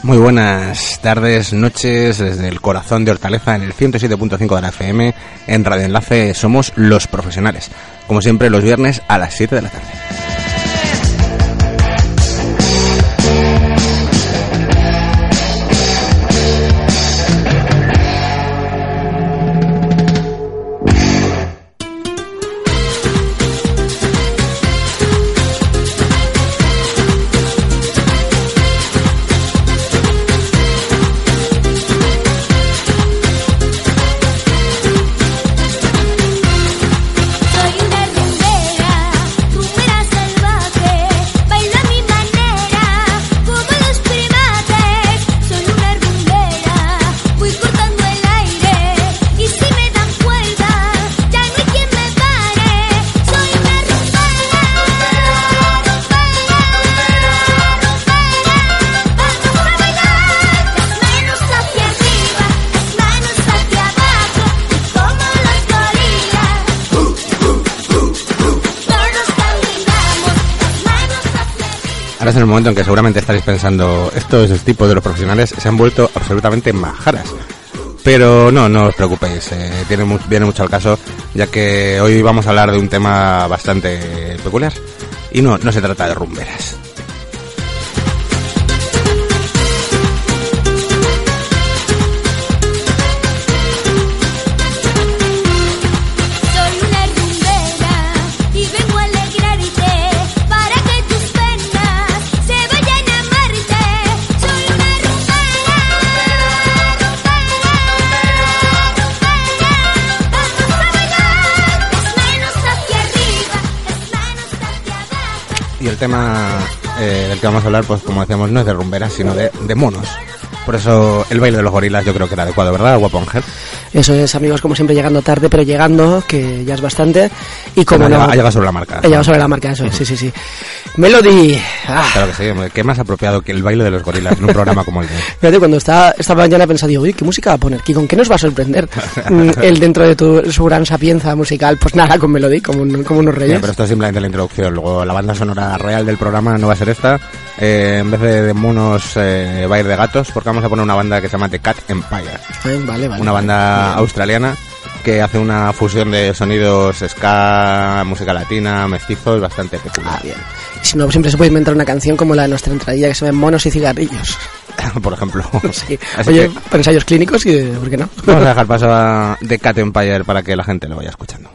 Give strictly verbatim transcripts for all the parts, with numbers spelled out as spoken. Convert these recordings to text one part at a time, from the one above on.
Muy buenas tardes, noches, desde el corazón de Hortaleza en el ciento siete punto cinco de la F M, en Radio Enlace somos Los Profesionales, como siempre los viernes a las siete de la tarde. Ahora es en el momento en que seguramente estaréis pensando, estos tipos de Los Profesionales se han vuelto absolutamente majaras. Pero no, no os preocupéis, eh, tiene mu- viene mucho al caso, ya que hoy vamos a hablar de un tema bastante peculiar. Y no, no se trata de rumberas. Y el tema eh, del que vamos a hablar, pues como decíamos, no es de rumberas, sino de, de monos. Por eso el baile de los gorilas yo creo que era adecuado, ¿verdad, guapo Ángel? Eso es, amigos, como siempre llegando tarde, pero llegando, que ya es bastante. Y como no, no, ha llegado sobre la marca. Ha llegado sobre la marca, eso es, sí, sí, sí. Melody. Ah. Claro que sí, hombre, qué más apropiado que el baile de los gorilas en un programa como el de hoy. Fíjate, cuando estaba esta mañana pensaba, digo, uy, ¿qué música va a poner? ¿Con qué nos va a sorprender él dentro de tu, su gran sapienza musical? Pues nada, con Melody, como, un, como unos reyes. Sí, pero esto es simplemente la introducción. Luego la banda sonora real del programa no va a ser esta. Eh, en vez de, de monos, eh, va a ir de gatos, porque vamos a poner una banda que se llama The Cat Empire. Eh, vale, vale. Una banda bien. australiana que hace una fusión de sonidos ska, música latina, mestizos, bastante peculiar. Ah, bien. Y si no, siempre se puede inventar una canción como la de nuestra entradilla que se llama Monos y Cigarrillos. Por ejemplo. Sí. Así Oye, que para ensayos clínicos, y ¿por qué no? Vamos a dejar paso a The Cat Empire para que la gente lo vaya escuchando.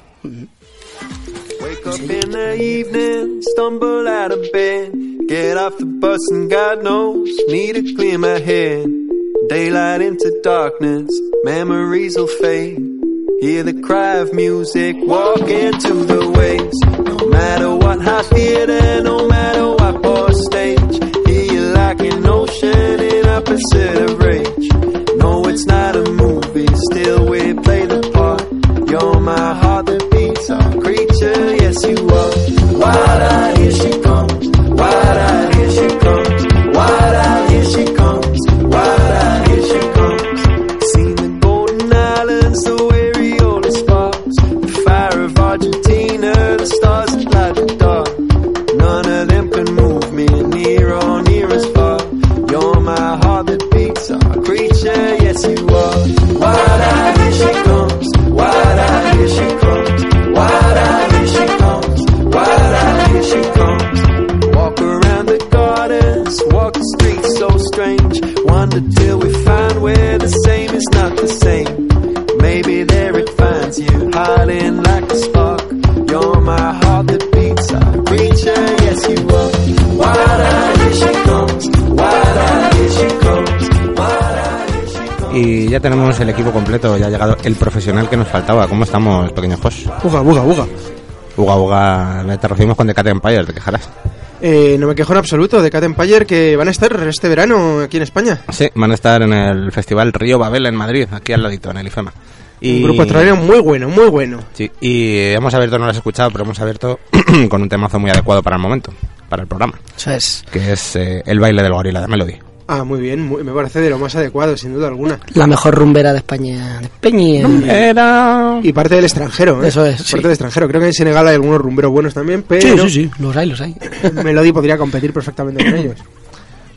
Wake up in the evening, stumble out of bed, get off the bus and God knows, need to clear my head. Daylight into darkness, memories will fade. Hear the cry of music, walk into the waves. No matter what high theater, no matter what poor stage, hear you like an ocean in opposite of rage. No, it's not a movie, still we play the part. You're my heart that beats, our creature, yes you are. Wide-eyed, here she comes. Wide-eyed, here she comes. Wide-eyed, here she comes. Wide-eyed, here she comes. Seen the Golden Islands, the Areola sparks, the fire of Argentina, the stars that light the dark. None of them can move me near or near as far. You're my heart that beats, our creature, yes you are. Wide-eyed, here she comes. Wide-eyed, here she comes. Wide-eyed, here she comes. Wide-eyed, here she comes. Walk around the gardens, walk the streets so strange. Wonder till we find where the same is not the same. Maybe there it finds you, hiding like a spark. You're my heart that beats, our creature, yes you are. Wide-eyed, here she comes. Wide-eyed, here she comes. Wide-eyed, here she comes. Y ya tenemos el equipo completo, ya ha llegado el profesional que nos faltaba. ¿Cómo estamos, pequeño Jos? Uga, uga, uga. Uga, uga, te recibimos con The Cat Empire, ¿te quejarás? Eh, no me quejo en absoluto de Cat Empire, que van a estar este verano aquí en España. Sí, van a estar en el Festival Río Babel en Madrid, aquí al ladito, en el IFEMA. Y... un grupo australiano muy bueno, muy bueno. Sí, y hemos abierto, no lo has escuchado, pero hemos abierto con un temazo muy adecuado para el momento, para el programa. Eso es. Que es eh, el baile del gorila de Melody. Ah, muy bien, muy, me parece de lo más adecuado, sin duda alguna. La mejor rumbera de España. De Peña. Rumbera. Y parte del extranjero, ¿eh? Eso es, Parte sí. del extranjero. Creo que en Senegal hay algunos rumberos buenos también, pero... Sí, sí, sí, los hay, los hay. Melody podría competir perfectamente con ellos.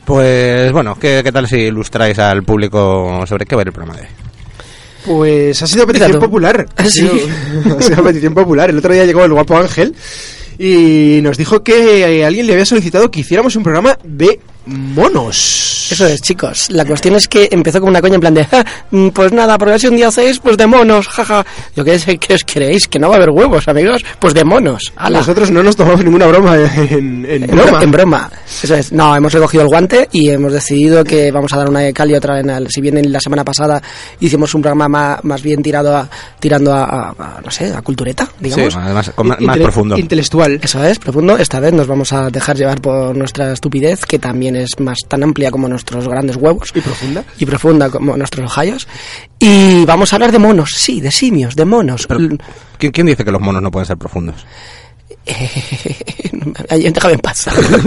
Pues bueno, ¿qué, qué tal si ilustráis al público sobre qué va a ir el programa de hoy? Pues ha sido petición popular. Ha sido, ha sido petición popular. El otro día llegó el guapo Ángel y nos dijo que alguien le había solicitado que hiciéramos un programa de monos. Eso es, chicos. La cuestión es que empezó como una coña en plan de, ja, pues nada, porque si un día hacéis, pues de monos, jaja. Yo qué sé, ¿qué os creéis? Que no va a haber huevos, amigos. Pues de monos. ¡Hala! Nosotros no nos tomamos ninguna broma en, en, en broma. En broma. Eso es. No, hemos recogido el guante y hemos decidido que vamos a dar una de cal y otra en. Si bien en la semana pasada hicimos un programa más, más bien tirado a, tirando a, a, a, no sé, a cultureta, digamos. Sí, además, con, más, Intele- más profundo. Intelectual. Eso es, profundo. Esta vez nos vamos a dejar llevar por nuestra estupidez, que también es más tan amplia como nuestros grandes huevos. Y profunda. Y profunda como nuestros ojayos. Y vamos a hablar de monos, sí, de simios, de monos. Pero, ¿quién, ¿Quién dice que los monos no pueden ser profundos? Déjame en paz.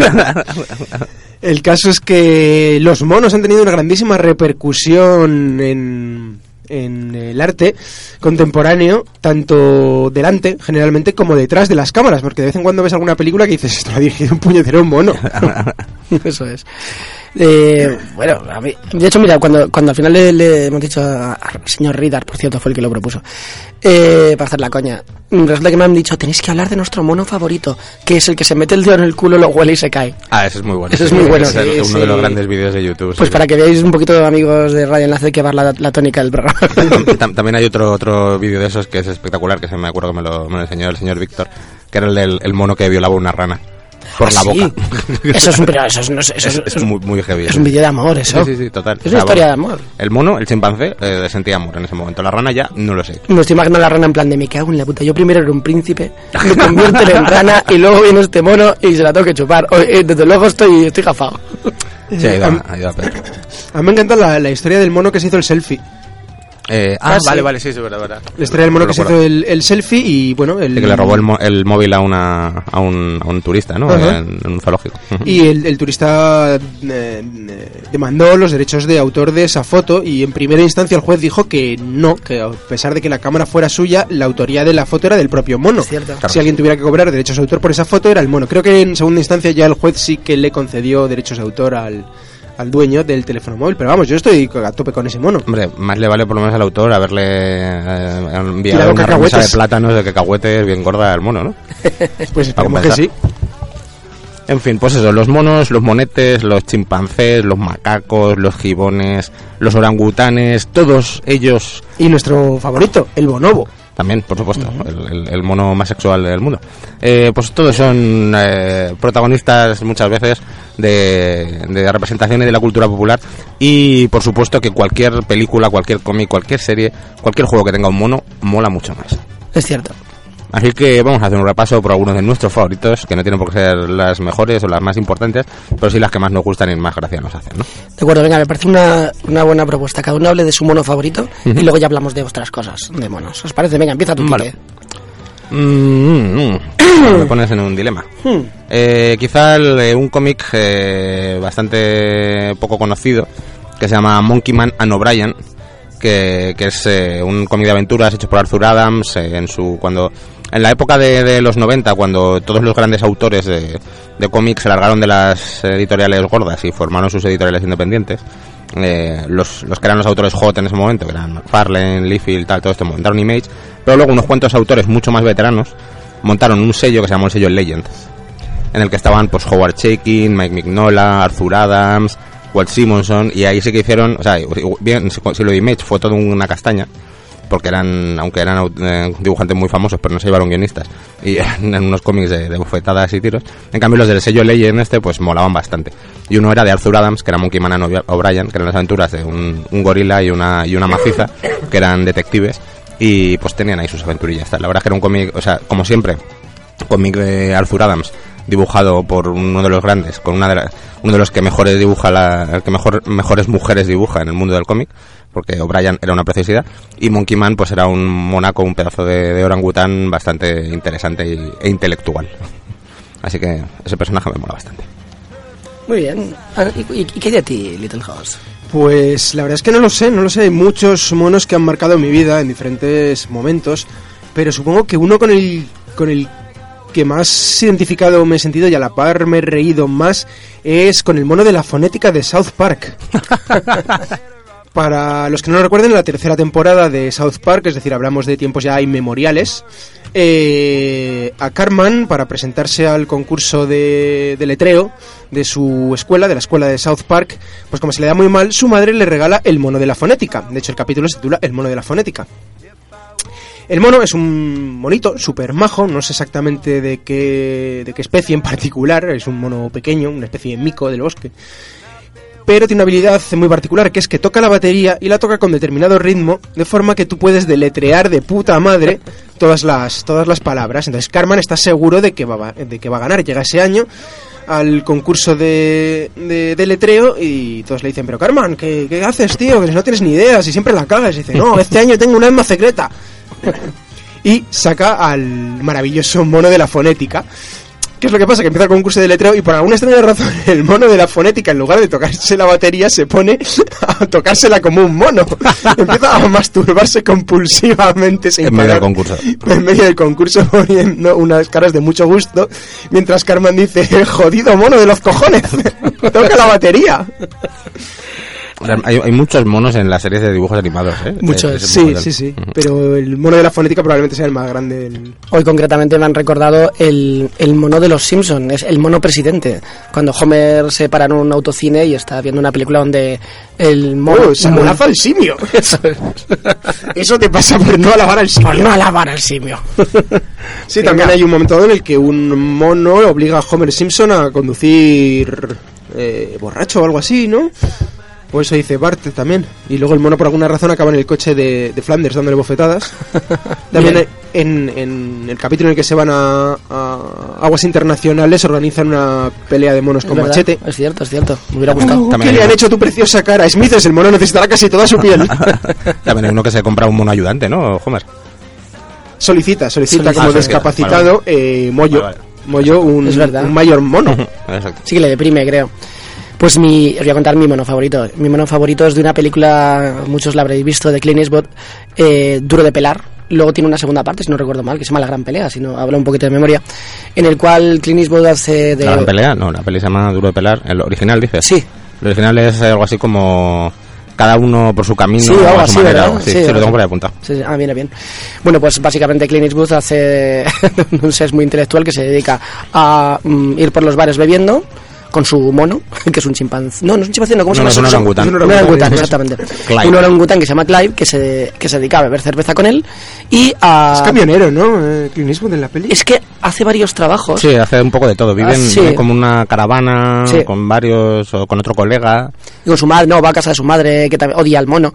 El caso es que los monos han tenido una grandísima repercusión en, en el arte contemporáneo, tanto delante, generalmente, como detrás de las cámaras, porque de vez en cuando ves alguna película que dices, esto lo ha dirigido un puñetero mono. Eso es. Eh, bueno, a mí, de hecho, mira, cuando, cuando al final le, le hemos dicho al señor Ridar, por cierto, fue el que lo propuso, eh, para hacer la coña, resulta que me han dicho, tenéis que hablar de nuestro mono favorito, que es el que se mete el dedo en el culo, lo huele y se cae. Ah, ese es muy bueno. Ese es muy bueno. Ese es Sí, uno de los sí. grandes vídeos de YouTube. Pues sí, para sí. que veáis un poquito, amigos de Radio Enlace, que va la, la tónica del programa. Tam- También hay otro otro vídeo de esos que es espectacular, que se me acuerdo que me lo, me lo enseñó el señor Víctor, que era el del el mono que violaba una rana por Ah, la sí. boca. Eso es un, pero eso es, no sé, eso Es, es, es muy, muy heavy. es eso. un vídeo de amor, eso. Sí, sí, sí, total. Es una historia de amor. El mono, el chimpancé, eh, sentía amor en ese momento. La rana ya no lo sé. Me estoy imaginando a la rana en plan de me cago en la puta. Yo primero era un príncipe, me convierto en rana y luego viene este mono y se la tengo que chupar. O, eh, desde luego estoy, estoy gafado. Sí, ha ido, a- ha ido a peor. A mí me encanta la, la historia del mono que se hizo el selfie. Eh, ah, Ah, vale, sí. vale, sí, sí, verdad, verdad. La historia del mono Lo que se recuerdo. hizo el, el selfie y, bueno... El, De que le robó el, mo- el móvil a una a un, a un turista, ¿no? Ajá. En, en un zoológico. Y el, el turista eh, eh, demandó los derechos de autor de esa foto y en primera instancia el juez dijo que no, que a pesar de que la cámara fuera suya, la autoría de la foto era del propio mono. Es cierto. Claro. Si alguien tuviera que cobrar derechos de autor por esa foto era el mono. Creo que en segunda instancia ya el juez sí que le concedió derechos de autor al, al dueño del teléfono móvil. Pero vamos, yo estoy a tope con ese mono. Hombre, más le vale por lo menos al autor haberle eh, enviado Tirado una remesa cacahuetes. de plátanos de cacahuetes bien gorda al mono, ¿no? Pues esperemos que compensar. sí. En fin, pues eso, los monos, los monetes, los chimpancés, los macacos, los gibones, los orangutanes, todos ellos, Y nuestro favorito, el bonobo. también, por supuesto, el, el- el mono más sexual del mundo, eh, pues todos son eh, protagonistas muchas veces de, de representaciones de la cultura popular y por supuesto que cualquier película, cualquier cómic, cualquier serie, cualquier juego que tenga un mono, mola mucho más. Es cierto. Así que vamos a hacer un repaso por algunos de nuestros favoritos, que no tienen por qué ser las mejores o las más importantes, pero sí las que más nos gustan y más gracia nos hacen, ¿no? De acuerdo, venga, me parece una, una buena propuesta. Cada uno hable de su mono favorito y luego ya hablamos de otras cosas, de monos. ¿Os parece? Venga, empieza tú, Vale. Quique. Mm, mm, me pones en un dilema. Hmm. Eh, quizá el, eh, un cómic eh, bastante poco conocido, que se llama Monkey Man and O'Brien, que, que es eh, un cómic de aventuras hecho por Arthur Adams eh, en su cuando en la época de, de los noventa, cuando todos los grandes autores de, de cómics se largaron de las editoriales gordas y formaron sus editoriales independientes. Eh, los, los que eran los autores hot en ese momento, que eran McFarlane, Liefeld, tal, todo esto, montaron Image, pero luego unos cuantos autores mucho más veteranos montaron un sello que se llamó el sello Legend, en el que estaban pues Howard Chaykin, Mike Mignola, Arthur Adams, Walt Simonson, y ahí sí que hicieron, o sea, bien, si, si lo de Image fue todo una castaña, porque eran, aunque eran eh, dibujantes muy famosos, pero no se llevaron guionistas, y eran en unos cómics de, de bufetadas y tiros. En cambio los del sello Legend este, pues molaban bastante. Y uno era de Arthur Adams, que era Monkey Man and O'Brien, que eran las aventuras de un, un gorila y una, y una maciza, que eran detectives, y pues tenían ahí sus aventurillas. La verdad es que era un cómic, o sea, como siempre, cómic de Arthur Adams, dibujado por uno de los grandes, con una de la, uno de los que mejores dibuja la, el que mejor, mejores mujeres dibuja en el mundo del cómic, porque O'Brien era una preciosidad, y Monkey Man pues era un monaco, un pedazo de, de orangután bastante interesante y, e intelectual. Así que ese personaje me mola bastante. Muy bien. Ah, ¿Y, y, y qué hay de ti, Little House? Pues la verdad es que no lo sé, no lo sé. Hay muchos monos que han marcado mi vida en diferentes momentos, pero supongo que uno con el con el que más identificado me he sentido y a la par me he reído más es con el mono de la fonética de South Park. Para los que no lo recuerden, en la tercera temporada de South Park, es decir, hablamos de tiempos ya inmemoriales, eh, a Cartman, para presentarse al concurso de, de letreo de su escuela, de la escuela de South Park, pues como se le da muy mal, su madre le regala el mono de la fonética. De hecho, el capítulo se titula El mono de la fonética. El mono es un monito súper majo, no sé exactamente de qué, de qué especie en particular, es un mono pequeño, una especie de mico del bosque, pero tiene una habilidad muy particular, que es que toca la batería y la toca con determinado ritmo, de forma que tú puedes deletrear de puta madre todas las, todas las palabras. Entonces Cartman está seguro de que va, de que va a ganar. Llega ese año al concurso de, de, de letreo y todos le dicen, pero Cartman, ¿qué, qué haces, tío? Que no tienes ni idea, si siempre la cagas. Y dice, no, este año tengo una arma secreta. Y saca al maravilloso mono de la fonética. ¿Qué es lo que pasa? Que empieza el concurso de letreo y por alguna extraña razón el mono de la fonética, en lugar de tocarse la batería, se pone a tocársela como un mono. Empieza a masturbarse compulsivamente sin en medio parar, del concurso. En medio del concurso, poniendo unas caras de mucho gusto, mientras Cartman dice, jodido mono de los cojones, toca la batería. Hay, hay muchos monos en las series de dibujos animados, ¿eh? Muchos, sí, sí, sí. Uh-huh. Pero el mono de la fonética probablemente sea el más grande. Del... Hoy concretamente me han recordado el, el mono de los Simpsons, es el mono presidente. Cuando Homer se para en un autocine y está viendo una película donde el mono... ¡Oh, se amolaza al simio! Eso, Eso te pasa por no alabar al simio. Por no alabar al simio. Sí, venga. También hay un momento en el que un mono obliga a Homer Simpson a conducir eh, borracho o algo así, ¿no? O eso dice Bart también. Y luego el mono por alguna razón acaba en el coche de, de Flanders dándole bofetadas. También en, en el capítulo en el que se van a, a aguas internacionales organizan una pelea de monos con machete. Es cierto, es cierto. Me hubiera gustado. Oh, ¿qué le han hecho tu preciosa cara? Smith es el mono, necesitará casi toda su piel. También hay uno que se compra un mono ayudante, ¿no, Homer? Solicita, solicita, solicita como ah, discapacitado, vale, vale. Eh, Mollo. Vale, vale. Mollo, un, un mayor mono. Exacto. Sí que le deprime, creo. Pues mi, os voy a contar mi mono favorito. Mi mono favorito es de una película, muchos la habréis visto, de Clint Eastwood, eh, Duro de pelar. Luego tiene una segunda parte, si no recuerdo mal, que se llama La Gran Pelea, si no hablo un poquito de memoria, en el cual Clint Eastwood hace de... ¿La Gran Pelea? No, la peli se llama Duro de pelar. ¿El original dices? Sí. El original es algo así como... cada uno por su camino, sí, algo a su así, manera. ¿verdad? Sí, sí, sí, lo tengo por ahí apuntado. Sí, sí. Ah, viene bien. Bueno, pues básicamente Clint Eastwood hace un ser muy intelectual que se dedica a mm, ir por los bares bebiendo con su mono, que es un chimpancé. No, no es un chimpancé, no, ¿cómo no, se llama? No, es un orangután. Un orangután, exactamente. Clive. Un orangután que se llama Clive, que se, que se dedica a beber cerveza con él y a... Es camionero, ¿no? Eh, Clint Eastwood en la peli. Es que hace varios trabajos. Sí, hace un poco de todo. Viven, ah, sí. viven como una caravana, sí, con varios, o con otro colega. Y con su madre, no, va a casa de su madre, que también odia al mono.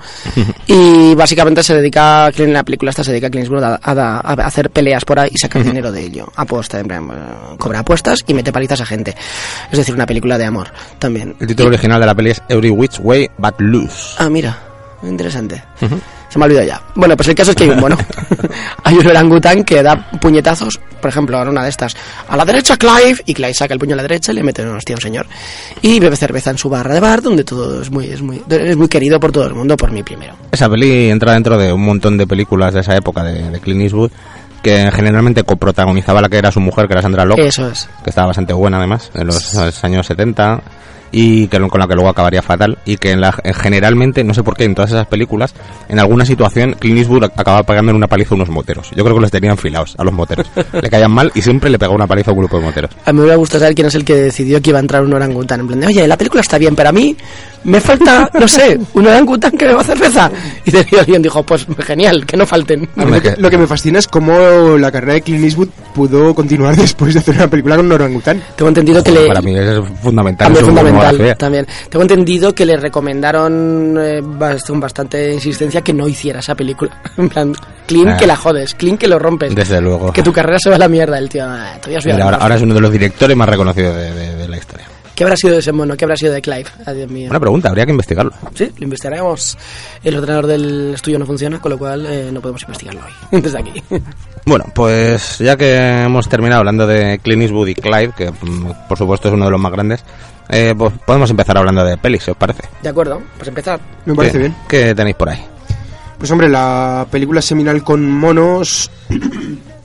Y básicamente se dedica, en la película esta se dedica a Clint Eastwood a, a, a hacer peleas por ahí y sacar dinero de ello. Apuesta, en plan, cobra apuestas y mete palizas a gente. Es decir, una película de amor también. El título y... original de la peli es Every Which Way But Loose. Ah, mira, interesante. Uh-huh. Se me ha olvidado ya. Bueno, pues el caso es que hay un mono. Hay un orangután que da puñetazos, por ejemplo, en una de estas, a la derecha Clive, y Clive saca el puño a la derecha y le mete una hostia a un señor. Y bebe cerveza en su barra de bar, donde todo es muy, es muy, es muy querido por todo el mundo, por mí primero. Esa peli entra dentro de un montón de películas de esa época de, de Clint Eastwood, que generalmente coprotagonizaba la que era su mujer, que era Sandra Locke. Eso es. Que estaba bastante buena, además, en los años setenta... y que con la que luego acabaría fatal, y que en la, en generalmente, no sé por qué, en todas esas películas, en alguna situación Clint Eastwood acababa pegando en una paliza a unos moteros. Yo creo que los tenían filados a los moteros, le caían mal y siempre le pegaba una paliza a un grupo de moteros. A mí me hubiera gustado saber quién es el que decidió que iba a entrar un orangután, en plan de, oye, la película está bien, pero a mí me falta, no sé, un orangután que beba cerveza. Y alguien dijo, pues genial, que no falten. Lo que, lo que me fascina es cómo la carrera de Clint Eastwood pudo continuar después de hacer una película con un orangután. Tengo entendido que le... Para mí es fundamental. También fundamental, también. Tengo entendido que le recomendaron eh, con bastante insistencia que no hiciera esa película. En plan, Clint, ah, que la jodes, Clint, que lo rompes. Desde luego. Que tu carrera se va a la mierda, el tío. Ah, Mira, ahora, ahora es uno de los directores más reconocidos de, de, de la historia. ¿Qué habrá sido de ese mono? ¿Qué habrá sido de Clive? Adiós mío. Buena pregunta, habría que investigarlo. Sí, lo investigaremos. El ordenador del estudio no funciona, con lo cual eh, no podemos investigarlo hoy. Desde aquí. Bueno, pues ya que hemos terminado hablando de Clint Eastwood y Clive, que por supuesto es uno de los más grandes, eh, pues podemos empezar hablando de pelis, si os parece. De acuerdo, pues empezar. Me parece bien. ¿Qué tenéis por ahí? Pues hombre, la película seminal con monos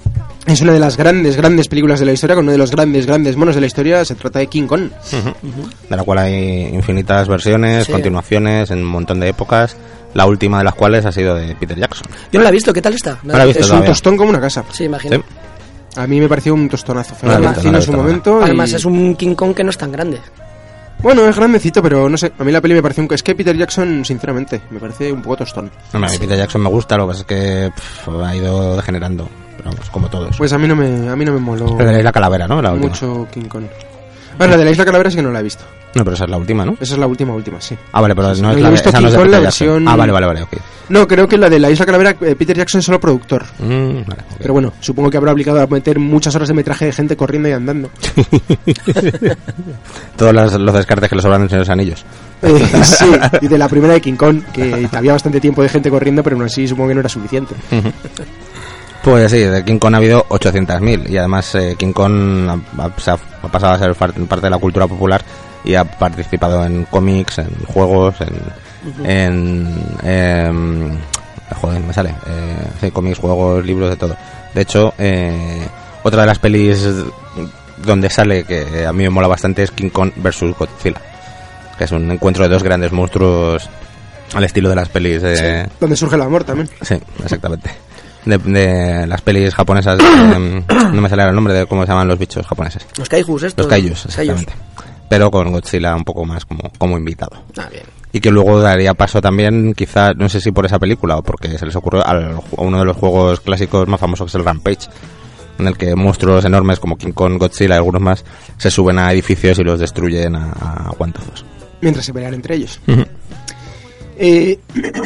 Es una de las grandes, grandes películas de la historia, con uno de los grandes, grandes monos de la historia. Se trata de King Kong. Uh-huh. Uh-huh. De la cual hay infinitas versiones, sí. continuaciones en un montón de épocas. La última de las cuales ha sido de Peter Jackson. Yo no la he visto, ¿qué tal está? No la he visto es todavía. Un tostón como una casa. Sí, imagino. ¿Sí? A mí me pareció un tostonazo. Fue no en visto, no su momento. Además y... es un King Kong que no es tan grande. Bueno, es grandecito, pero no sé. A mí la peli me pareció un... Es que Peter Jackson, sinceramente, me parece un poco tostón. No, a mí Peter Jackson me gusta, lo que pasa es que pff, ha ido degenerando. Pero vamos, como todos. Pues a mí no me, a mí no me moló. Pero de la calavera, ¿no? La última. Mucho King Kong. Bueno, la de la Isla Calavera sí que no la he visto. No, pero esa es la última, ¿no? Esa es la última, última, sí. Ah, vale, pero sí, no sí. es la, esa no es de Peter la Jackson. versión... Ah, vale, vale, vale, ok. No, creo que la de la Isla Calavera, eh, Peter Jackson es solo productor. Mm, vale, okay. Pero bueno, supongo que habrá obligado a meter muchas horas de metraje de gente corriendo y andando. Todos los, los descartes que le sobran en Señor de los Anillos. Eh, sí, y de la primera de King Kong, que había bastante tiempo de gente corriendo, pero aún así supongo que no era suficiente. Pues sí, de King Kong ha habido ochocientos mil y además eh, King Kong ha, ha, ha, ha pasado a ser parte de la cultura popular y ha participado en cómics, en juegos, en... Uh-huh. en eh, joder, me sale. Eh, sí, cómics, juegos, libros, de todo. De hecho, eh, otra de las pelis donde sale que a mí me mola bastante es King Kong versus Godzilla, que es un encuentro de dos grandes monstruos al estilo de las pelis de... Sí, donde surge el amor también. Sí, exactamente. De, de las pelis japonesas, eh, no me sale el nombre de cómo se llaman los bichos japoneses. Los kaijus estos. Los kaijus, exactamente. Pero con Godzilla un poco más como, como invitado. Ah, bien. Y que luego daría paso también, quizá, no sé si por esa película o porque se les ocurrió al, a uno de los juegos clásicos más famosos, que es el Rampage, en el que monstruos enormes como King Kong, Godzilla y algunos más se suben a edificios y los destruyen a, a guantazos. Mientras se pelean entre ellos. Uh-huh. Eh...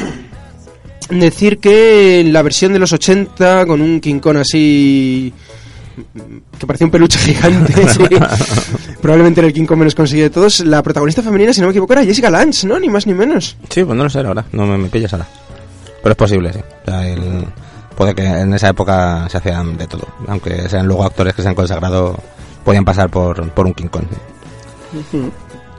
Decir que la versión de los ochenta, con un King Kong así que parecía un peluche gigante, sí, probablemente era el King Kong menos conseguido de todos, la protagonista femenina, si no me equivoco, era Jessica Lange, ¿no? Ni más ni menos. Sí, pues no lo sé ahora, no me, me pillas ahora. Pero es posible, sí. O sea, el, puede que en esa época se hacían de todo, aunque sean luego actores que se han consagrado, podían pasar por, por un King Kong. Sí. Uh-huh.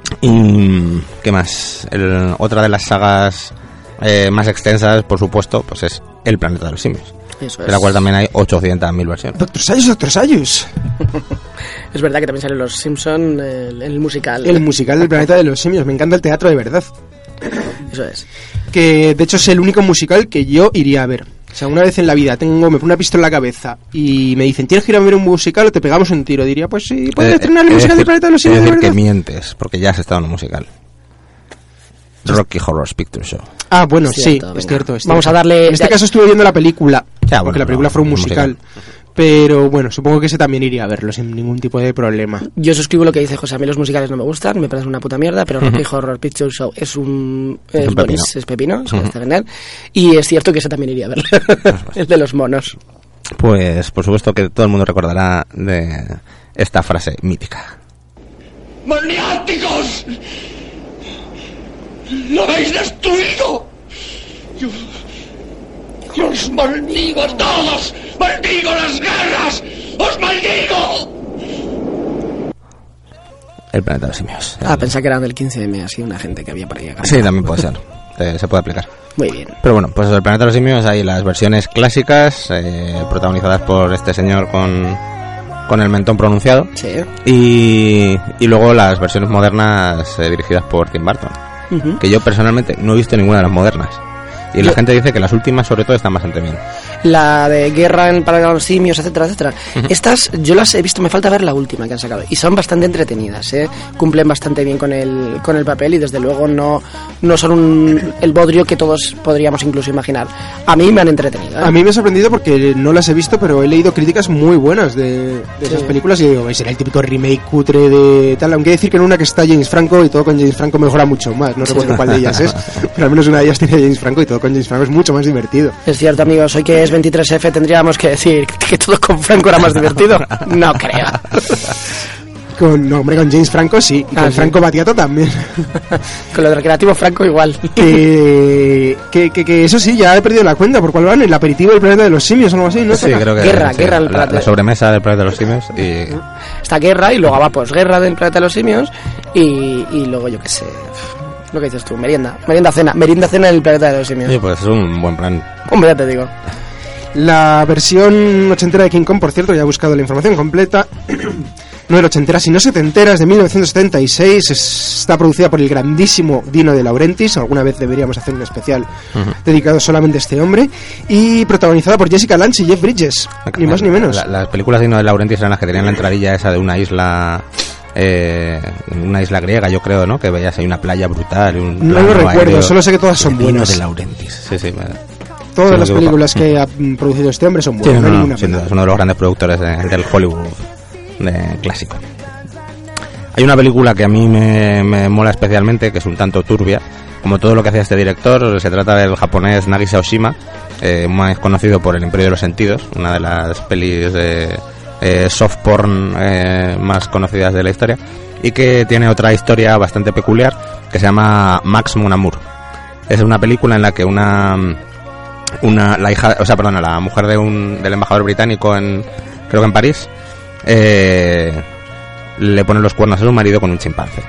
Y ¿qué más? El, otra de las sagas Eh, más extensas, por supuesto, pues es El planeta de los simios. Eso es. De la cual también hay ochocientas mil versiones. Doctor Sayus, Doctor Sayus. Es verdad que también salen los Simpson, el, el musical. El musical del planeta de los simios. Me encanta el teatro de verdad. Eso es. Que de hecho es el único musical que yo iría a ver. O sea, una vez en la vida tengo, me pongo una pistola en la cabeza y me dicen, ¿tienes que ir a ver un musical o te pegamos un tiro? Diría, pues sí, ¿puedes eh, estrenar el musical decir, del planeta de los simios? Es decir, de que mientes, porque ya has estado en un musical. Rocky Horror Picture Show. Ah, bueno, cierto, sí, venga. es cierto. Es Vamos cierto. a darle... En este caso estuve viendo la película, ya, porque bueno, la película no, fue un musical. musical. Pero bueno, supongo que ese también iría a verlo sin ningún tipo de problema. Yo suscribo lo que dice José. A mí los musicales no me gustan, me parecen una puta mierda, pero Rocky uh-huh. Horror Picture Show es un... Es, un pepino. Es, es pepino, uh-huh. es genial. Y es cierto que ese también iría a verlo. El de los monos. Pues por supuesto que todo el mundo recordará de esta frase mítica. ¡Maniáticos! ¡Lo habéis destruido! Yo, yo os maldigo a todos. ¡Maldigo las guerras! ¡Os maldigo! El planeta de los simios. Ah, pensaba que era del quince eme, así una gente que había por ahí acá. Sí, también puede ser. eh, se puede aplicar. Muy bien. Pero bueno, pues el planeta de los simios hay las versiones clásicas, eh, protagonizadas por este señor con... con el mentón pronunciado. Sí. Y, y luego las versiones modernas eh, dirigidas por Tim Burton. Uh-huh. Que yo personalmente no he visto ninguna de las modernas. Y yo, la gente dice que las últimas sobre todo están bastante bien. La de Guerra en para los simios, etcétera, etcétera. Uh-huh. Estas yo las he visto, me falta ver la última que han sacado. Y son bastante entretenidas, ¿eh? Cumplen bastante bien con el, con el papel y desde luego no, no son un, el bodrio que todos podríamos incluso imaginar. A mí me han entretenido, ¿eh? A mí me ha sorprendido porque no las he visto, pero he leído críticas muy buenas de, de sí. esas películas y digo, será el típico remake cutre de tal. Aunque hay que decir que en una que está James Franco y todo con James Franco mejora mucho más. No recuerdo sí. cuál de ellas es, pero al menos una de ellas tiene James Franco y todo con James Franco es mucho más divertido. Es cierto, amigos, hoy que es veintitrés efe tendríamos que decir que todo con Franco era más divertido. No creo. Con, no, hombre, con James Franco sí, y ah, con sí. Franco Battiato también. Con lo del recreativo Franco igual. Que, que, que, que eso sí, ya he perdido la cuenta. ¿Por cuál van? El aperitivo del planeta de los simios o algo así, ¿no? Sí, creo que Guerra, sí, guerra la, la, la sobremesa del planeta de los simios y... Esta guerra y luego va posguerra del planeta de los simios y, y luego yo qué sé... Lo que dices tú, merienda, merienda cena, merienda cena en el planeta de los simios. Sí, pues es un buen plan. Hombre, ya te digo. La versión ochentera de King Kong, por cierto, ya he buscado la información completa, no era ochentera, sino setentera, es de mil novecientos setenta y seis, es, está producida por el grandísimo Dino De Laurentiis, alguna vez deberíamos hacer un especial uh-huh. dedicado solamente a este hombre, y protagonizada por Jessica Lange y Jeff Bridges, ni más ni menos. La, las películas de Dino De Laurentiis eran las que tenían la entradilla esa de una isla... Eh, una isla griega, yo creo, ¿no? Que veías ahí una playa brutal. Un no lo recuerdo, aéreo. Solo sé que todas son Dino buenas. De Laurentiis, sí, sí. Me... Todas sí, las películas que ha producido este hombre son buenas, sí, no, no, no ninguna sin duda, es uno de los grandes productores de, del Hollywood de clásico. Hay una película que a mí me, me mola especialmente, que es un tanto turbia, como todo lo que hacía este director. Se trata del japonés Nagisa Oshima, eh, más conocido por El Imperio de los Sentidos, una de las pelis de eh, soft porn eh, más conocidas de la historia, y que tiene otra historia bastante peculiar que se llama Max Mon Amour. Es una película en la que una una la hija, o sea, perdona, la mujer de un del embajador británico en creo que en París eh, le pone los cuernos a su marido con un chimpancé.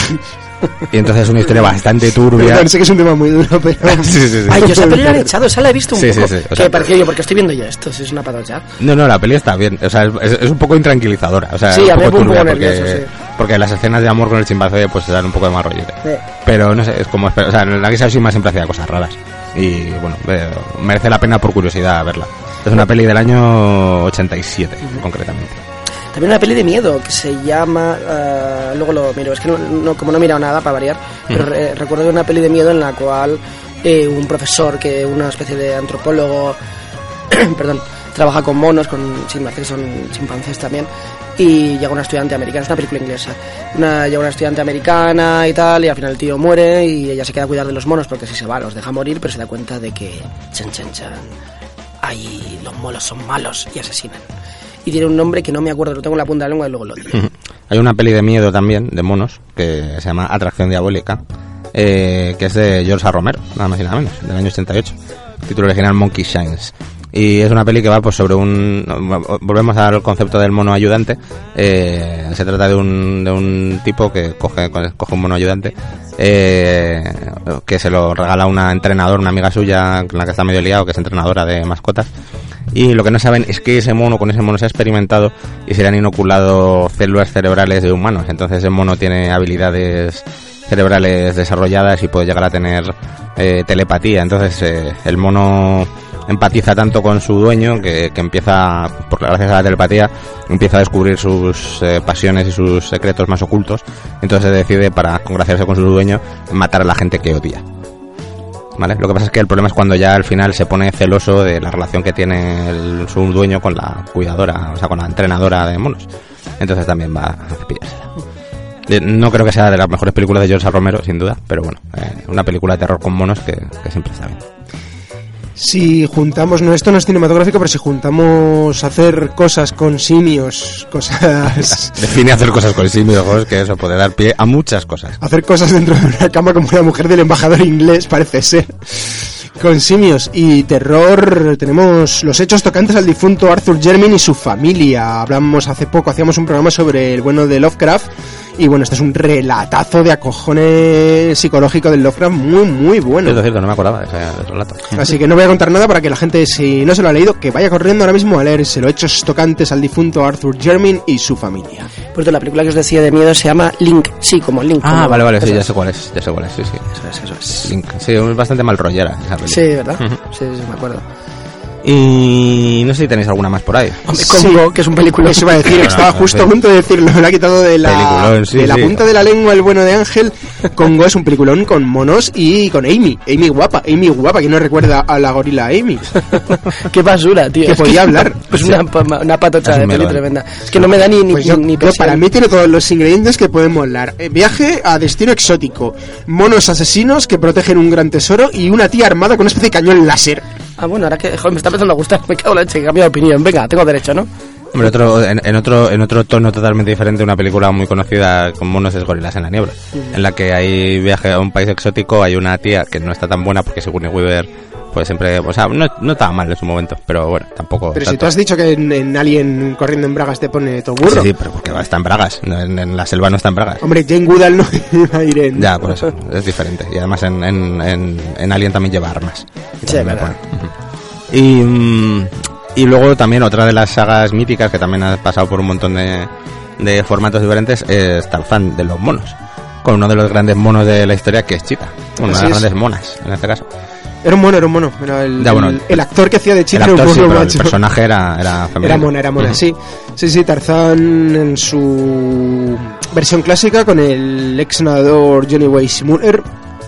Y entonces es una historia bastante turbia. Pensé que es un tema muy duro, pero... sí, sí, sí. Ay, yo esa peli la he echado, esa la he visto un sí, poco. Sí, sí. O ¿Qué sea, me pareció yo? Porque estoy viendo yo esto, si es una patocha. No, no, la peli está bien. O sea, es, es un poco intranquilizadora. O sea, sí, un a mí poco me turbia un poco porque, nervioso, sí. Porque las escenas de amor con el chimpancé pues se dan un poco de más rollete. Sí. Pero no sé, es como... O sea, en la Nagisa Oshima siempre hacía cosas raras. Y bueno, eh, merece la pena por curiosidad verla. Es una peli del año ochenta y siete, uh-huh. concretamente. También una peli de miedo que se llama... Uh, luego lo miro, es que no, no, como no he mirado nada para variar, uh-huh. pero re, recuerdo una peli de miedo en la cual eh, un profesor, que una especie de antropólogo, perdón, trabaja con monos, con chimpancés, son chimpancés también, y llega una estudiante americana, es una película inglesa, una, llega una estudiante americana y tal, y al final el tío muere y ella se queda a cuidar de los monos porque si se va los deja morir, pero se da cuenta de que, chan, chan, chan, ahí los monos son malos y asesinan. Y tiene un nombre que no me acuerdo, lo tengo en la punta de la lengua y luego lo digo. Hay una peli de miedo también, de monos, que se llama Atracción Diabólica, eh, que es de George A. Romero, nada más y nada menos, del año ochenta y ocho. Título original Monkey Shines. Y es una peli que va pues sobre un... Volvemos al concepto del mono ayudante. Eh, se trata de un, de un tipo que coge, coge un mono ayudante, eh, que se lo regala una entrenadora, una amiga suya, con la que está medio liado, que es entrenadora de mascotas. Y lo que no saben es que ese mono, con ese mono se ha experimentado y se le han inoculado células cerebrales de humanos. Entonces ese mono tiene habilidades cerebrales desarrolladas y puede llegar a tener eh, telepatía. Entonces eh, el mono empatiza tanto con su dueño que, que empieza, por gracias a la telepatía, empieza a descubrir sus eh, pasiones y sus secretos más ocultos. Entonces se decide, para congraciarse con su dueño, matar a la gente que odia. ¿Vale? Lo que pasa es que el problema es cuando ya al final se pone celoso de la relación que tiene el, su dueño con la cuidadora, o sea, con la entrenadora de monos. Entonces también va a cepillársela. No creo que sea de las mejores películas de George A. Romero, sin duda, pero bueno, eh, una película de terror con monos que, que siempre está bien. Si juntamos, no, esto no es cinematográfico, pero si juntamos hacer cosas con simios, cosas... Define hacer cosas con simios, joder, que eso puede dar pie a muchas cosas. Hacer cosas dentro de una cama como la mujer del embajador inglés, parece ser. Con simios y terror tenemos los hechos tocantes al difunto Arthur Jermyn y su familia. Hablamos hace poco, hacíamos un programa sobre el bueno de Lovecraft. Y bueno, este es un relatazo de acojones psicológico del Lovecraft muy, muy bueno. Es cierto, no me acordaba de ese relato. Así que no voy a contar nada para que la gente, si no se lo ha leído, que vaya corriendo ahora mismo a leerse los hechos tocantes al difunto Arthur Jermyn y su familia. Por cierto, la película que os decía de miedo se llama Link. Sí, como Link. Ah, como vale, vale, sí, ya es. sé cuál es, ya sé cuál es, sí, sí. Eso es, eso es. Link, sí, es bastante mal rollera esa película. Sí, ¿verdad? Uh-huh. Sí, sí, me acuerdo. Y no sé si tenéis alguna más por ahí. Hombre, Congo, sí, que es un película. Eso iba a decir, Bueno, estaba no, justo sí. a punto de decirlo, me lo ha quitado de la, Peliculón, sí, de la sí. punta de la lengua el bueno de Ángel. Congo es un peliculón con monos y con Amy. Amy guapa, Amy guapa, que no recuerda a la gorila Amy. Qué basura, tío. Que es podía que hablar. Es una, una patocha Es de un peli melón. tremenda. Es que no me da ni, ni, Pues yo, ni yo, presión. para mí tiene todos los ingredientes que pueden molar. Eh, viaje a destino exótico, monos asesinos que protegen un gran tesoro y una tía armada con una especie de cañón láser. Ah, bueno, ahora que joder, me está empezando a gustar, me cago en la leche, que he cambiado de opinión. Venga, tengo derecho, ¿no? Hombre, otro, en, en otro en otro tono totalmente diferente, una película muy conocida con monos es Gorilas en la niebla, uh-huh. en la que hay viaje a un país exótico, hay una tía que no está tan buena porque según Weaver pues siempre, o sea, no, no estaba mal en su momento, pero bueno, tampoco Pero tanto. si tú has dicho que en, en Alien corriendo en bragas te pone todo burro. Sí, sí, pero porque está en bragas, en, en la selva no está en bragas. Hombre, Jane Goodall no iba a ir en... Ya, por eso, es diferente. Y además en, en, en, en Alien también lleva armas. Sí, es verdad. Uh-huh. Y, mm, y luego también otra de las sagas míticas que también ha pasado por un montón de, de formatos diferentes es Tarzán de los monos, con uno de los grandes monos de la historia que es Cheetah, una Así de las es. grandes monas en este caso. Era un mono, era un mono. Era el, Ya, bueno, el, el actor que hacía de El Cheetah era un actor sí, mono, pero el macho. personaje era, era femenino. Era mona, era mona, Ujú. sí. Sí, sí, Tarzán en su versión clásica con el ex nadador Johnny Weissmuller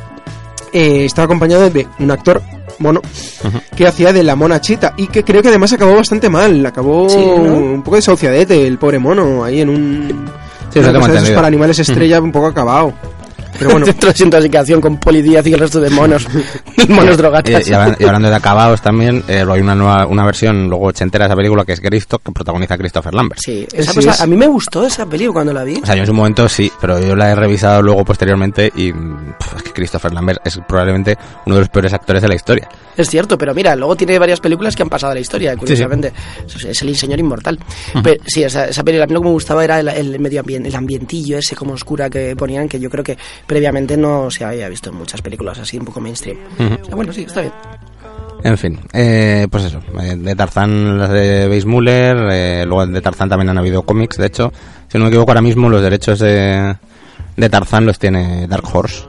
eh, estaba acompañado de un actor mono Ujú. que hacía de la mona Cheetah y que creo que además acabó bastante mal. Acabó Sí, ¿no? un poco desahuciadete el pobre mono ahí en un... Sí, eso una tengo cosa de esos entendido. para animales estrella un poco acabado. Pero bueno, Centro de desintoxicación con Poli Díaz y el resto de monos. monos drogatas. Y, y hablan- y hablando de acabados también, eh, hay una nueva una versión luego ochentera de esa película que es Greystock, que protagoniza Christopher Lambert. Sí, esa Sí, cosa- es- a mí me gustó esa película cuando la vi. O sea, yo en su momento sí, pero yo la he revisado luego posteriormente y pff, es que Christopher Lambert es probablemente uno de los peores actores de la historia. Es cierto, pero mira, luego tiene varias películas que han pasado a la historia, curiosamente. Es- Es el señor inmortal. Pero, sí, esa, esa película, a mí lo que me gustaba era el, el medio ambiente, el ambientillo ese como oscura que ponían, que yo creo que previamente no se había visto en muchas películas así, un poco mainstream. Ujú. O sea, bueno, sí, está bien. En fin, eh, pues eso, eh, de Tarzán las de Weissmuller, eh, luego de Tarzán también han habido cómics, de hecho, si no me equivoco ahora mismo los derechos de, de Tarzán los tiene Dark Horse.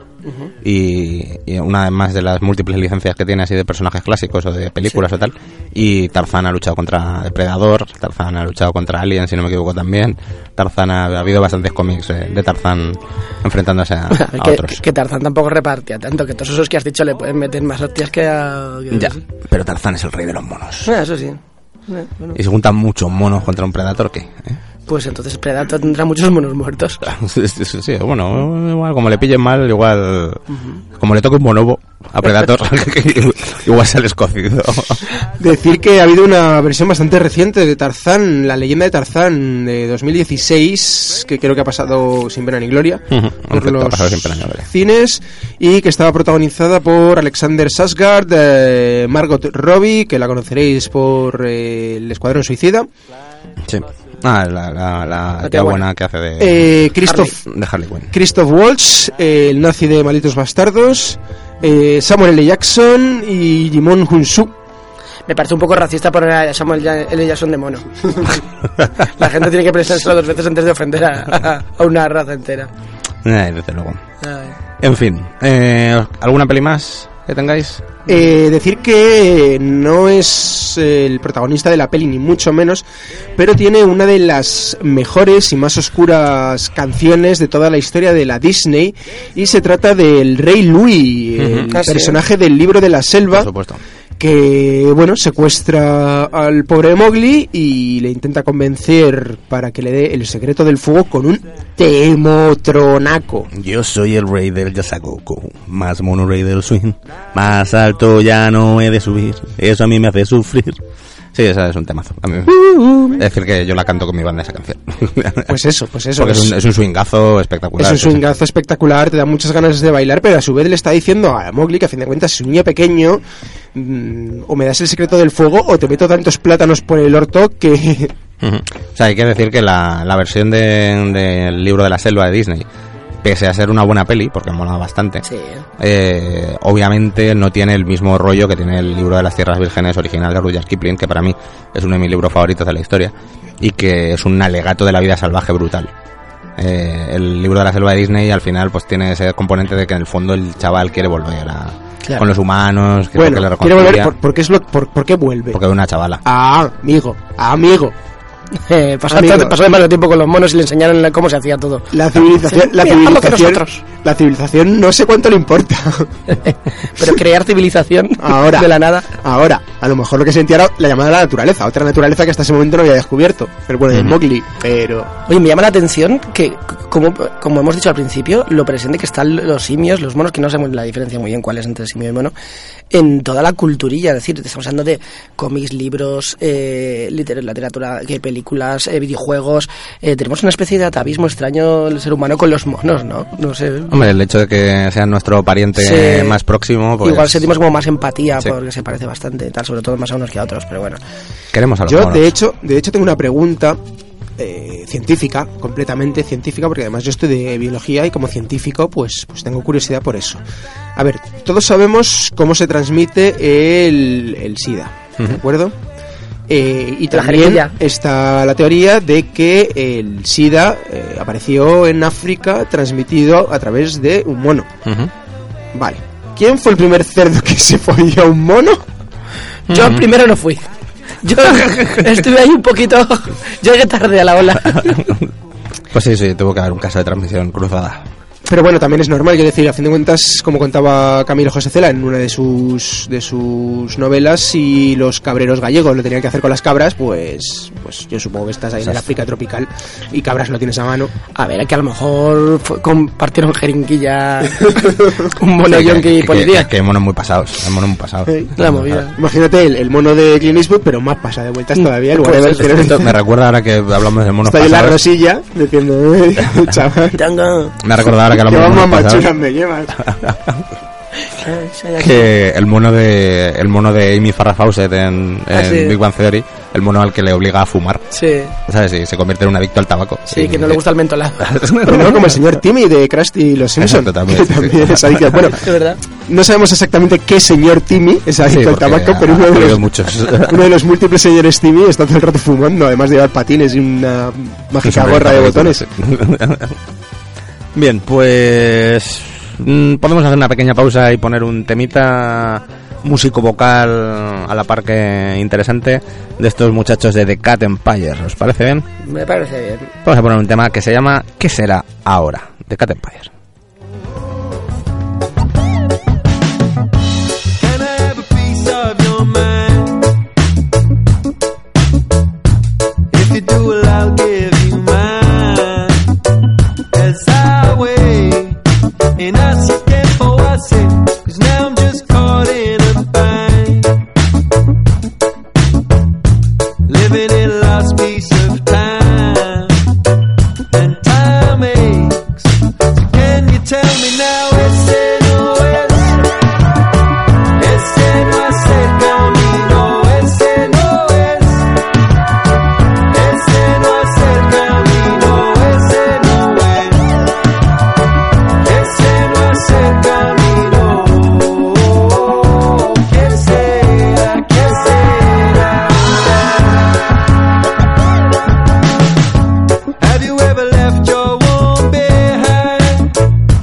Y, y una más de las múltiples licencias que tiene así de personajes clásicos o de películas o tal. Y Tarzán ha luchado contra Depredador, Tarzán ha luchado contra Alien, si no me equivoco también. Tarzán ha, ha habido bastantes cómics eh, de Tarzán enfrentándose a, a que, otros. que, que Tarzán tampoco repartía tanto, que todos esos que has dicho le pueden meter más hostias que a... que- Ya, pero Tarzán es el rey de los monos. Ah, eso sí. Eh, bueno. Y se juntan muchos monos contra un Predator, ¿qué? ¿Eh? Pues entonces Predator tendrá muchos monos muertos. Sí, sí, sí, sí, bueno, igual como le pillen mal, igual como le toque un bonobo a Predator, igual sale escocido. decir que ha habido una versión bastante reciente de Tarzán, la leyenda de Tarzán de dos mil dieciséis, que creo que ha pasado sin pena ni gloria Ujú, en por efecto, ha los pasado sin pena ni gloria. cines, y que estaba protagonizada por Alexander Skarsgård, eh, Margot Robbie, que la conoceréis por eh, El Escuadrón Suicida, Sí. Ah, la, la, la, La tía buena. buena que hace de, eh, Christoph, de Harley Quinn. Christoph Waltz, eh, el nazi de Malditos Bastardos, eh, Samuel L. Jackson y Jimon Hunsu. Me parece un poco racista poner a Samuel Ya- L. Jackson de mono. La gente tiene que pensárselo dos veces antes de ofender a, a una raza entera. Eh, desde luego. Ay. En fin, eh, ¿alguna peli más que tengáis? Eh, decir que no es eh, el protagonista de la peli ni mucho menos, pero tiene una de las mejores y más oscuras canciones de toda la historia de la Disney, y se trata del Rey Louis, el Ah, sí. personaje del libro de la Por selva, supuesto. que bueno, secuestra al pobre Mowgli y le intenta convencer para que le dé el secreto del fuego con un temotronaco. Yo soy el rey del Yasagoku, más mono rey del swing, más alto ya no he de subir, eso a mí me hace sufrir. Sí, esa es un temazo. A mí, es decir, que yo la canto con mi banda esa canción. Pues eso, pues eso. Porque es un, es un swingazo espectacular. Es un sí, sí. swingazo espectacular, te da muchas ganas de bailar, pero a su vez le está diciendo a Mowgli que a fin de cuentas es un niño pequeño, mmm, o me das el secreto del fuego o te meto tantos plátanos por el orto que... Ujú. O sea, hay que decir que la, la versión de- del libro de la selva de Disney, pese a ser una buena peli, porque mola bastante, Sí. eh, obviamente no tiene el mismo rollo que tiene el libro de las Tierras Vírgenes original de Rudyard Kipling, que para mí es uno de mis libros favoritos de la historia, y que es un alegato de la vida salvaje brutal. Eh, el libro de la selva de Disney al final pues tiene ese componente de que en el fondo el chaval quiere volver a, Claro. con los humanos, que Bueno, porque le quiere volver, reconcilia, por, ¿por, qué es lo, por, ¿por qué vuelve? porque es una chavala. Ah, amigo, amigo. Eh, pasó, Amigo. pasó demasiado tiempo con los monos y le enseñaron la- cómo se hacía todo. La civilización, la Mira, hazlo que civilización, nosotros. la civilización no sé cuánto le importa. Pero crear civilización Ahora. de la nada. Ahora, a lo mejor lo que sentía era la llamada de la naturaleza, otra naturaleza que hasta ese momento no había descubierto. Pero bueno, de Mm. Mowgli, pero... Oye, me llama la atención que, c- como, como hemos dicho al principio, lo presente que están los simios, los monos, que no sabemos la diferencia muy bien cuál es entre simio y mono, en toda la culturilla. Es decir, estamos hablando de cómics, libros, eh, liter- literatura, que películas, eh, videojuegos. Eh, tenemos una especie de atavismo extraño el ser humano con los monos, ¿no? No sé. Hombre, el hecho de que sean nuestro pariente Sí. más próximo, pues Igual sentimos como más empatía Sí. porque se parece bastante, tal, sobre todo más a unos que a otros, pero bueno. queremos a los Yo, monos. de hecho, de hecho tengo una pregunta eh, científica, completamente científica, porque además yo estoy de biología y como científico, pues, pues tengo curiosidad por eso. A ver, todos sabemos cómo se transmite el, el SIDA. ¿de acuerdo? Eh, y La también jeringuilla. está la teoría de que el SIDA eh, apareció en África transmitido a través de un mono. Ujú. Vale. ¿Quién fue el primer cerdo que se folló a un mono? Yo primero no fui. Yo estuve ahí un poquito... Yo llegué tarde a la ola. Pues sí, sí, tuvo que haber un caso de transmisión cruzada. Pero bueno, también es normal, quiero decir, a fin de cuentas, como contaba Camilo José Cela en una de sus de sus novelas, si los cabreros gallegos lo tenían que hacer con las cabras, pues pues yo supongo que estás ahí en el África tropical y cabras lo tienes a mano. A ver, que a lo mejor fue- compartieron jeringuilla un mono Sí, que- yonki que- policía. Que, que monos muy pasados, monos muy pasados. La movida. Imagínate el, el mono de Clint Eastwood, pero más pasa de vueltas todavía, en lugar de Pues ver eso, tener- Me recuerda ahora que hablamos de monos está ahí en la pasados. rosilla diciendo, "Eh, chaval, Tango. Me ha recordado ahora que que hablamos de vamos monos pasados. machunas me llevas". Que el mono de el mono de Amy Farrah Fawcett en, en Ah, sí. Big Bang Theory, el mono al que le obliga a fumar, Sí, ¿sabes? Y se convierte en un adicto al tabaco. sí, Y- que no le gusta el mentolado. Bueno, como el señor Timmy de Krusty y los Simpsons, Exacto, también, que sí, también sí. es adicto. Bueno, De verdad. no sabemos exactamente qué señor Timmy es Sí, adicto al porque tabaco, ha- pero uno ha de, habido los, muchos. uno de los múltiples señores Timmy está todo el rato fumando, además de llevar patines y una mágica gorra de botones. Bien, pues mm, podemos hacer una pequeña pausa y poner un temita músico-vocal a la par que interesante de estos muchachos de The Cat Empire. ¿Os parece bien? Me parece bien. Vamos a poner un tema que se llama ¿Qué será ahora? The Cat Empire. Can I have a piece of your mind? If you do, well, I'll give you mine. As I wait, and I see tempo, I say, 'cause now I'm just caught in a bind. Living in a lost piece of time, and time aches. So can you tell me now, ese no es? Ese no es el camino, ese no es. Ese no es el camino, ese no es. Ese no es el camino. ¿Qué será? ¿Qué será? Have you ever left your home behind?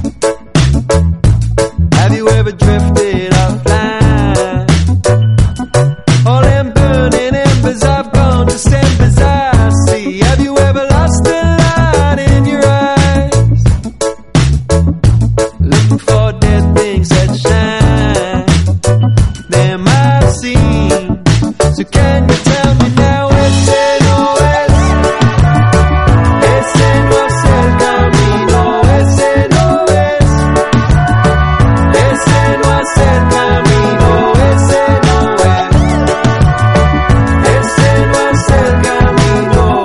Have you ever drifted offline? All them burning embers I've gone December's I see. Have you ever lost the light in your eyes? Looking for dead things that shine. Them I've seen. So can you tell me now, ese no es? Ese no es el camino, ese no es. Ese no es el camino, ese no es. Ese no es el camino.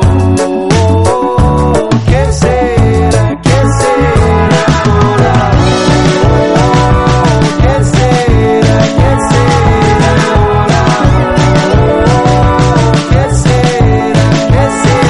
¿Qué será? ¿Qué será ahora? ¿Qué será? ¿Qué será ahora? ¿Qué será? ¿Qué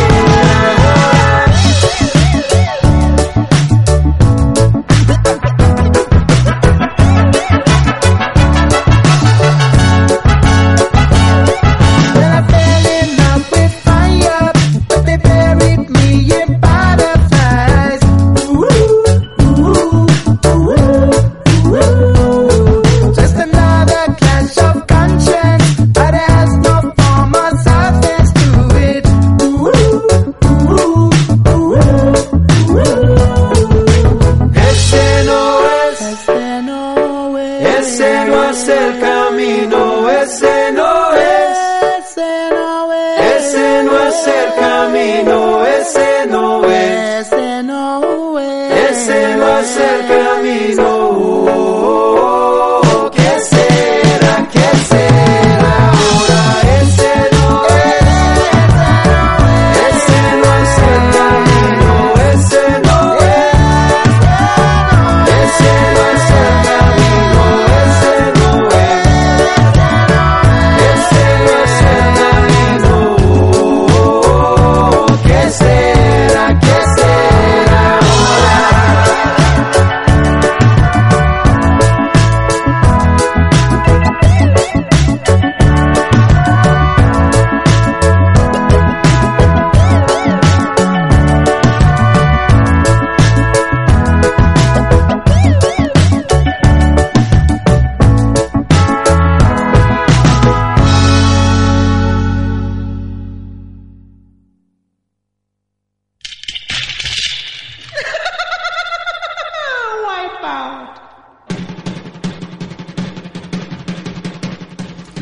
Well, I fell in love with fire, but they buried me in butterflies. Ooh, ooh, ooh, ooh. Just another clash of conscience, but it has no form or substance to it. Ooh, ooh, ooh, ooh. Ese no es. Ese no es. Ese no es el camino, ese no es. Ese no es. Ese no es el camino, ese no es. Ese no es. Ese no es el camino. ¿Qué será? ¿Qué será ahora? Ese no es. Ese no es el camino, ese no es. Ese no es el camino, ese no es. Ese no es el camino. ¿Qué será? ¿Qué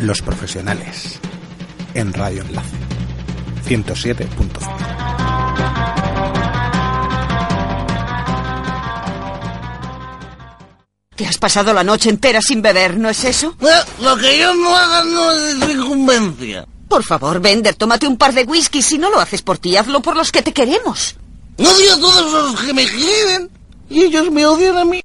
Los Profesionales, en Radio Enlace, ciento siete punto cero. Te has pasado la noche entera sin beber, ¿no es eso? Lo que yo no haga no es de incumbencia. Por favor, Bender, tómate un par de whisky. Si no lo haces por ti, hazlo por los que te queremos. Odio a todos los que me quieren y ellos me odian a mí.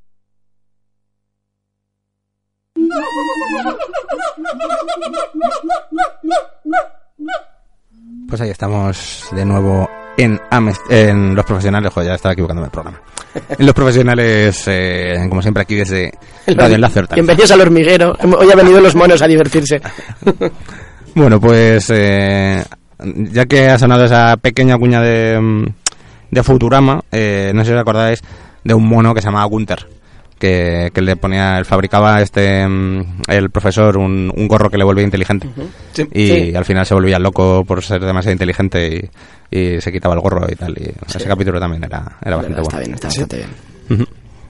Pues ahí estamos de nuevo en, Amest- en Los Profesionales. Joder, ya estaba equivocándome el programa. En Los Profesionales, eh, como siempre, aquí desde Radio Enlace Hortaliza. Bienvenidos al hormiguero. Hoy han venido los monos a divertirse. Bueno, pues eh, ya que ha sonado esa pequeña cuña de, de Futurama, eh, no sé si os acordáis de un mono que se llamaba Gunther, que, que le ponía, él fabricaba este el profesor un, un gorro que le volvía inteligente. Uh-huh. Sí, y sí. Al final se volvía loco por ser demasiado inteligente y, y se quitaba el gorro y tal. Y sí. Ese capítulo también era, era bastante está bueno. Bien, está sí. bastante bien. Uh-huh.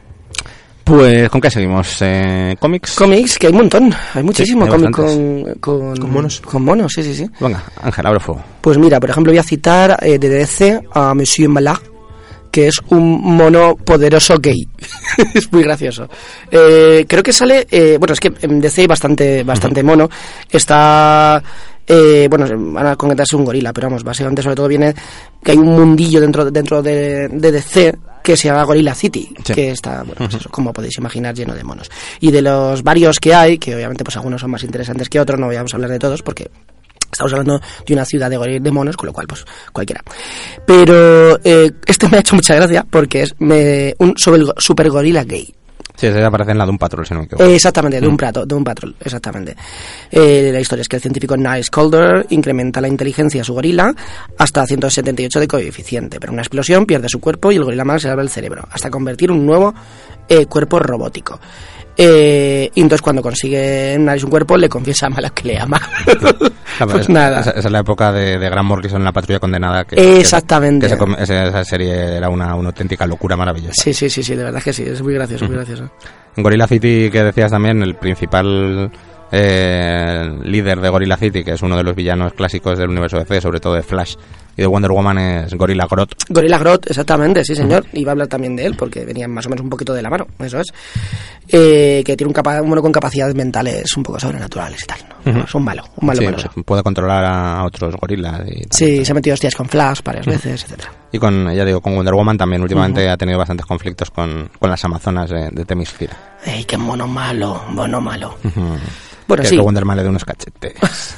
Pues, ¿con qué seguimos? Eh, ¿Cómics? Cómics, que hay un montón. Hay muchísimo sí, cómic con, con... Con monos. Con monos, sí, sí, sí. Venga, Ángel, abre fuego. Pues mira, por ejemplo, voy a citar eh, de D C a Monsieur Malak, que es un mono poderoso gay. Es muy gracioso. Eh, creo que sale... Eh, bueno, es que en D C hay bastante, bastante uh-huh. mono. Está... Eh, bueno, van a concretarse un gorila, pero vamos, básicamente sobre todo viene que hay un mundillo dentro, dentro de, de D C que se llama Gorilla City, sí. que está, bueno, pues eso, como podéis imaginar, lleno de monos. Y de los varios que hay, que obviamente pues algunos son más interesantes que otros, no vamos a hablar de todos porque estamos hablando de una ciudad de, goril, de monos, con lo cual pues cualquiera. Pero eh, este me ha hecho mucha gracia porque es me, un sobre el super gorila gay. Sí, ese aparece en la Doom Patrol, si no me equivoco. Eh, exactamente, Doom, mm. Prato, Doom Patrol, exactamente. Eh, la historia es que el científico Niles Calder incrementa la inteligencia de su gorila hasta ciento setenta y ocho de coeficiente, pero una explosión pierde su cuerpo y el gorila mal se le abre el cerebro, hasta convertir un nuevo eh, cuerpo robótico. Eh, y entonces cuando consigue Niles un cuerpo, le confiesa a Malak que le ama. Claro, pues es, nada. Esa, esa es la época de, de Grant Morrison en La Patrulla Condenada. Que, eh, exactamente. Que, que esa, esa serie era una, una auténtica locura maravillosa. Sí, sí, sí, sí, de verdad que sí, es muy gracioso, muy gracioso. En Gorilla City, que decías también, el principal eh, líder de Gorilla City, que es uno de los villanos clásicos del universo D C, sobre todo de Flash y de Wonder Woman, es Gorilla Grodd. Gorilla Grodd, exactamente, sí señor. Uh-huh. Iba a hablar también de él, porque venían más o menos un poquito de la mano, eso es. Eh, que tiene un, capa- un mono con capacidades mentales un poco sobrenaturales y tal, ¿no? Uh-huh. Es un malo, un malo sí, maloso. Puede controlar a otros gorilas y tal. Sí, tal. Se ha metido hostias con Flash varias uh-huh. veces, etcétera. Y con, ya digo, con Wonder Woman también últimamente uh-huh. ha tenido bastantes conflictos con, con las amazonas de, de Themyscira. ¡Ey, qué mono malo, mono malo! Uh-huh. Bueno, que sí. Que Wonder Man le de unos cachetes.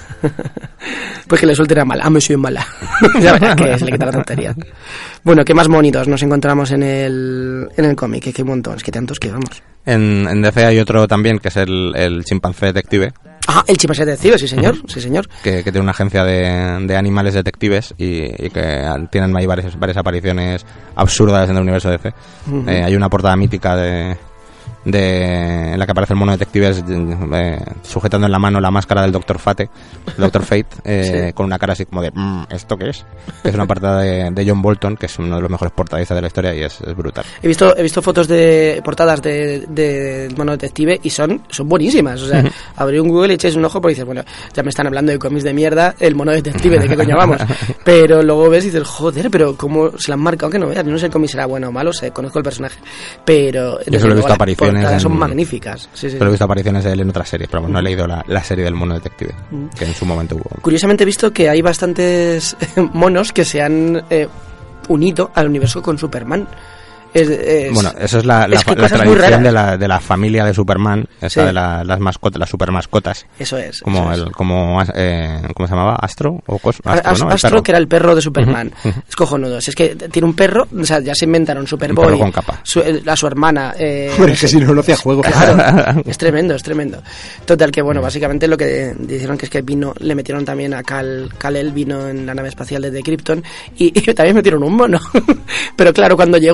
Pues que le suelte a mala, a Monsieur Mala. Ya verás que se le quita la tontería. Bueno, ¿qué más monitos nos encontramos en el, en el cómic? Que hay un montón, es que tantos que vamos. En, en D C hay otro también, que es el, el chimpancé detective. Ah, el chimpancé detective, sí señor, uh-huh. sí señor. Que, que tiene una agencia de, de animales detectives y, y que tienen ahí varias, varias apariciones absurdas en el universo D C. Uh-huh. Eh, hay una portada mítica de... de en la que aparece el mono detective eh, sujetando en la mano la máscara del doctor Fate, el doctor Fate, eh, sí. con una cara así como de mmm, ¿esto qué es? Que es una portada de, de John Bolton, que es uno de los mejores portadistas de la historia y es, es brutal. He visto he visto fotos de portadas de, de, de mono detective y son son buenísimas, o sea, uh-huh. abrí un Google y echáis un ojo porque dices, bueno, ya me están hablando de cómics de mierda, el mono detective, ¿de qué coño vamos? Pero luego ves y dices, joder, pero cómo se la han marcado, que no veas, no sé el cómic será bueno o malo, sé, conozco el personaje, pero yo solo he visto apariciones en, son magníficas. Sí, sí, Solo he visto apariciones de él en otras series, pero bueno, no he leído la, la serie del mono detective, mm. que en su momento hubo. Curiosamente he visto que hay bastantes monos que se han eh, unido al universo con Superman. Es, es, bueno, eso es la, la, es la tradición de la, de la familia de Superman, esa sí. de la, las mascotas, las super mascotas. Eso es. Como eso el, es. como eh, ¿cómo se llamaba? Astro o Cos, Astro, Astro, ¿no? Astro que era el perro de Superman. Uh-huh, uh-huh. Es cojonudo. Si es que tiene un perro, o sea, ya se inventaron Superboy. Un perro con capa. Su, a su hermana. Eh, Hombre, es que si no lo hacía juego. Claro, es tremendo, es tremendo. Total, que bueno, básicamente lo que dijeron que es que vino, le metieron también a Kal, Kal-El, vino en la nave espacial desde Krypton y, y también metieron un mono. Pero claro, cuando llegó el mono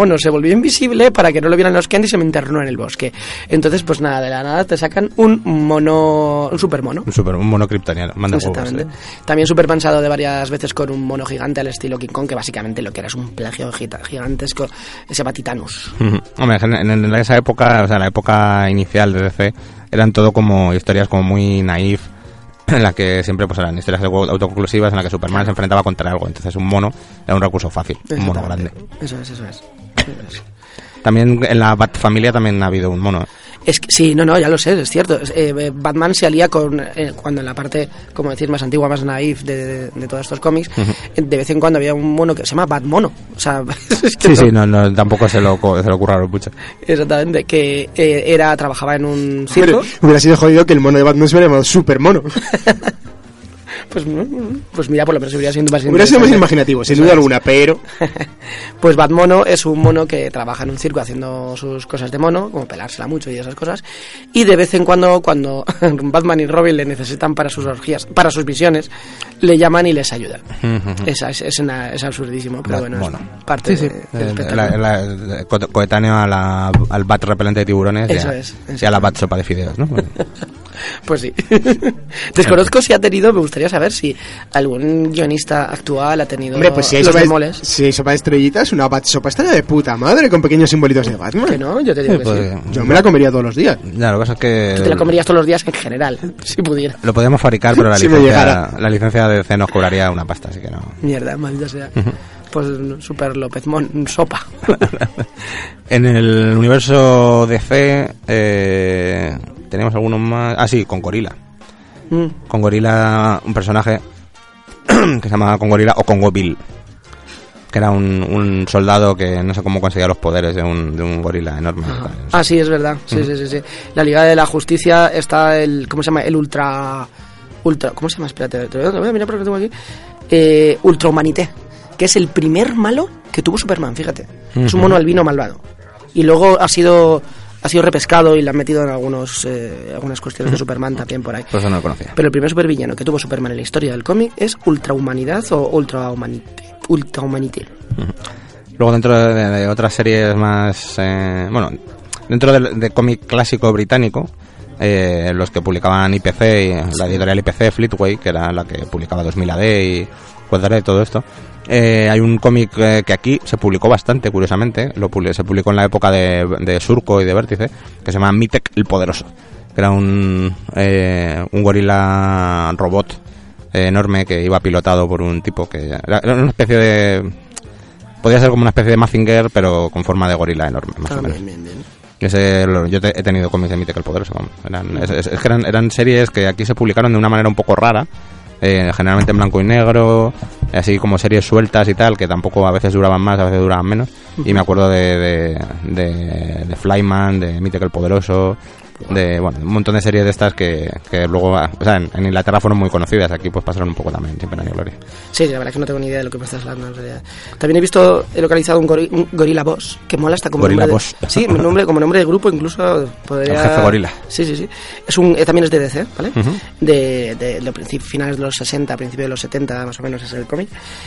mono se volvió invisible para que no lo vieran los Kent y se me internó en el bosque. Entonces, pues nada, de la nada te sacan un mono, un super mono. Un super, un mono kryptoniano. Manda Exactamente. juegos, ¿eh? También super pensado de varias veces con un mono gigante al estilo King Kong, que básicamente lo que era es un plagio gita- gigantesco, se llama Titanus. Uh-huh. Hombre, en, en, en esa época, o sea, la época inicial de D C, eran todo como historias como muy naif, en la que siempre pues eran historias autoconclusivas en la que Superman se enfrentaba contra algo. Entonces un mono era un recurso fácil, un mono grande. Eso es, eso es. Eso es. También en la Bat familia también ha habido un mono. Es que, sí, no, no, ya lo sé, es cierto. Eh, Batman se alía con, eh, cuando en la parte, como decir, más antigua, más naif de, de, de todos estos cómics, uh-huh. de vez en cuando había un mono que se llama Batmono. O sea, es que sí, no. sí, no, no, tampoco se lo, se lo curraron mucho. Exactamente, que eh, era, trabajaba en un circo. Hombre, hubiera sido jodido que el mono de Batman se hubiera llamado Super Mono. Pues, pues mira, por lo menos hubiera sido más Hubiera sido más imaginativo, sin duda alguna, pero... Pues Batmono es un mono que trabaja en un circo haciendo sus cosas de mono, como pelársela mucho y esas cosas, y de vez en cuando, cuando Batman y Robin le necesitan para sus orgías, para sus misiones, le llaman y les ayudan. Esa es, es, una, es absurdísimo, pero bueno, bueno, es parte sí, sí. de, del espectáculo. La, la, la, co- coetáneo a la, al Bat repelente de tiburones Eso y a, es, y a la Bat sopa de fideos, ¿no? Pues sí. Desconozco si ha tenido, me gustaría saber si algún guionista actual ha tenido Hombre, pues si hay los sopa de, bemoles. si hay sopa de estrellitas, una bat sopa estaría de puta madre con pequeños simbolitos de Batman. Que no, yo te digo Sí, que pues, sí. Yo me la comería todos los días. Ya, lo que pasa es que... Tú te la comerías todos los días en general, si pudiera. Lo podríamos fabricar, pero la Si me licencia, llegara. la licencia de D C nos cobraría una pasta, así que no. Mierda, maldita sea. Pues Super López Mon, sopa. En el universo D C eh, tenemos algunos más... Ah, sí, con Gorila. Mm. Con Gorila, un personaje que se llama Con Gorila o Congo Bill, que era un, un soldado que no sé cómo conseguía los poderes de un, de un gorila enorme. Ah, ah, sí, es verdad. Sí, uh-huh. sí, sí, sí. La Liga de la Justicia está el... ¿Cómo se llama? El Ultra... Ultra... ¿Cómo se llama? Espérate, te lo voy a mirar porque lo tengo aquí. Eh, Ultra Humanité, que es el primer malo que tuvo Superman, fíjate. Uh-huh. Es un mono albino malvado. Y luego ha sido... Ha sido repescado y le han metido en algunos eh, algunas cuestiones de Superman también por ahí. Pues eso no lo conocía. Pero el primer supervillano que tuvo Superman en la historia del cómic es Ultrahumanidad o Ultrahumanité. Ultrahumanité. Uh-huh. Luego dentro de, de otras series más... Eh, bueno, dentro de, de cómic clásico británico, eh, los que publicaban I P C, la editorial I P C, Fleetway, que era la que publicaba dos mil A D y Cuadrare y todo esto. Eh, hay un cómic eh, que aquí se publicó bastante, curiosamente, lo publi- se publicó en la época de, de Surco y de Vértice, que se llama Mitek el Poderoso, que era un, eh, un gorila robot eh, enorme que iba pilotado por un tipo que era, era una especie de... podía ser como una especie de Mazinger, pero con forma de gorila enorme, más ah, o menos. Bien, bien, bien. Ese, yo te, he tenido cómics de Mitek el Poderoso, vamos. Eran, es, es, es que eran, eran series que aquí se publicaron de una manera un poco rara, eh, generalmente en blanco y negro, así como series sueltas y tal, que tampoco a veces duraban más, a veces duraban menos. Y me acuerdo de, de, de, de Flyman, de Mitek el Poderoso, de bueno, un montón de series de estas que, que luego, o sea, en, en Inglaterra fueron muy conocidas, aquí pues pasaron un poco también, sin pena ni gloria. Sí, la verdad es que no tengo ni idea de lo que me estás hablando en realidad. También he visto, he localizado un, gori- un Gorilla Boss, que mola hasta como Gorilla nombre Boss. de, sí, nombre, como nombre de grupo incluso podría... El jefe gorila. Sí, sí, sí. Es un, eh, también es de D C, ¿vale? Uh-huh. De, de, de princip- finales de los sesenta, principios de los setenta, más o menos es el cómic.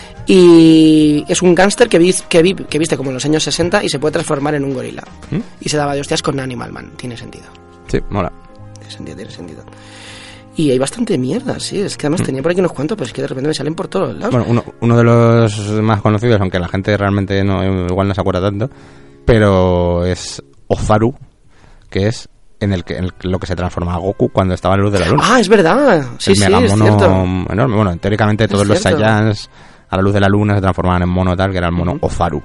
Y es un gángster que, vi, que, vi, que viste como en los años sesenta y se puede transformar en un gorila. ¿Mm? Y se daba de hostias con Animal Man, tiene sentido. Sí, mola. Tiene sentido, tiene sentido. Y hay bastante mierda, sí. Es que además tenía por aquí unos cuantos, pero es que de repente me salen por todos lados. Bueno, uno, uno de los más conocidos, aunque la gente realmente no, igual no se acuerda tanto, pero es Ozaru, que es en el que en lo que se transforma a Goku cuando estaba en la luz de la luna. Ah, es verdad. Sí, el sí, megamono es cierto. enorme. Bueno, teóricamente todos Es los cierto. Saiyans a la luz de la luna se transformaban en mono tal, que era el mono uh-huh. Ozaru.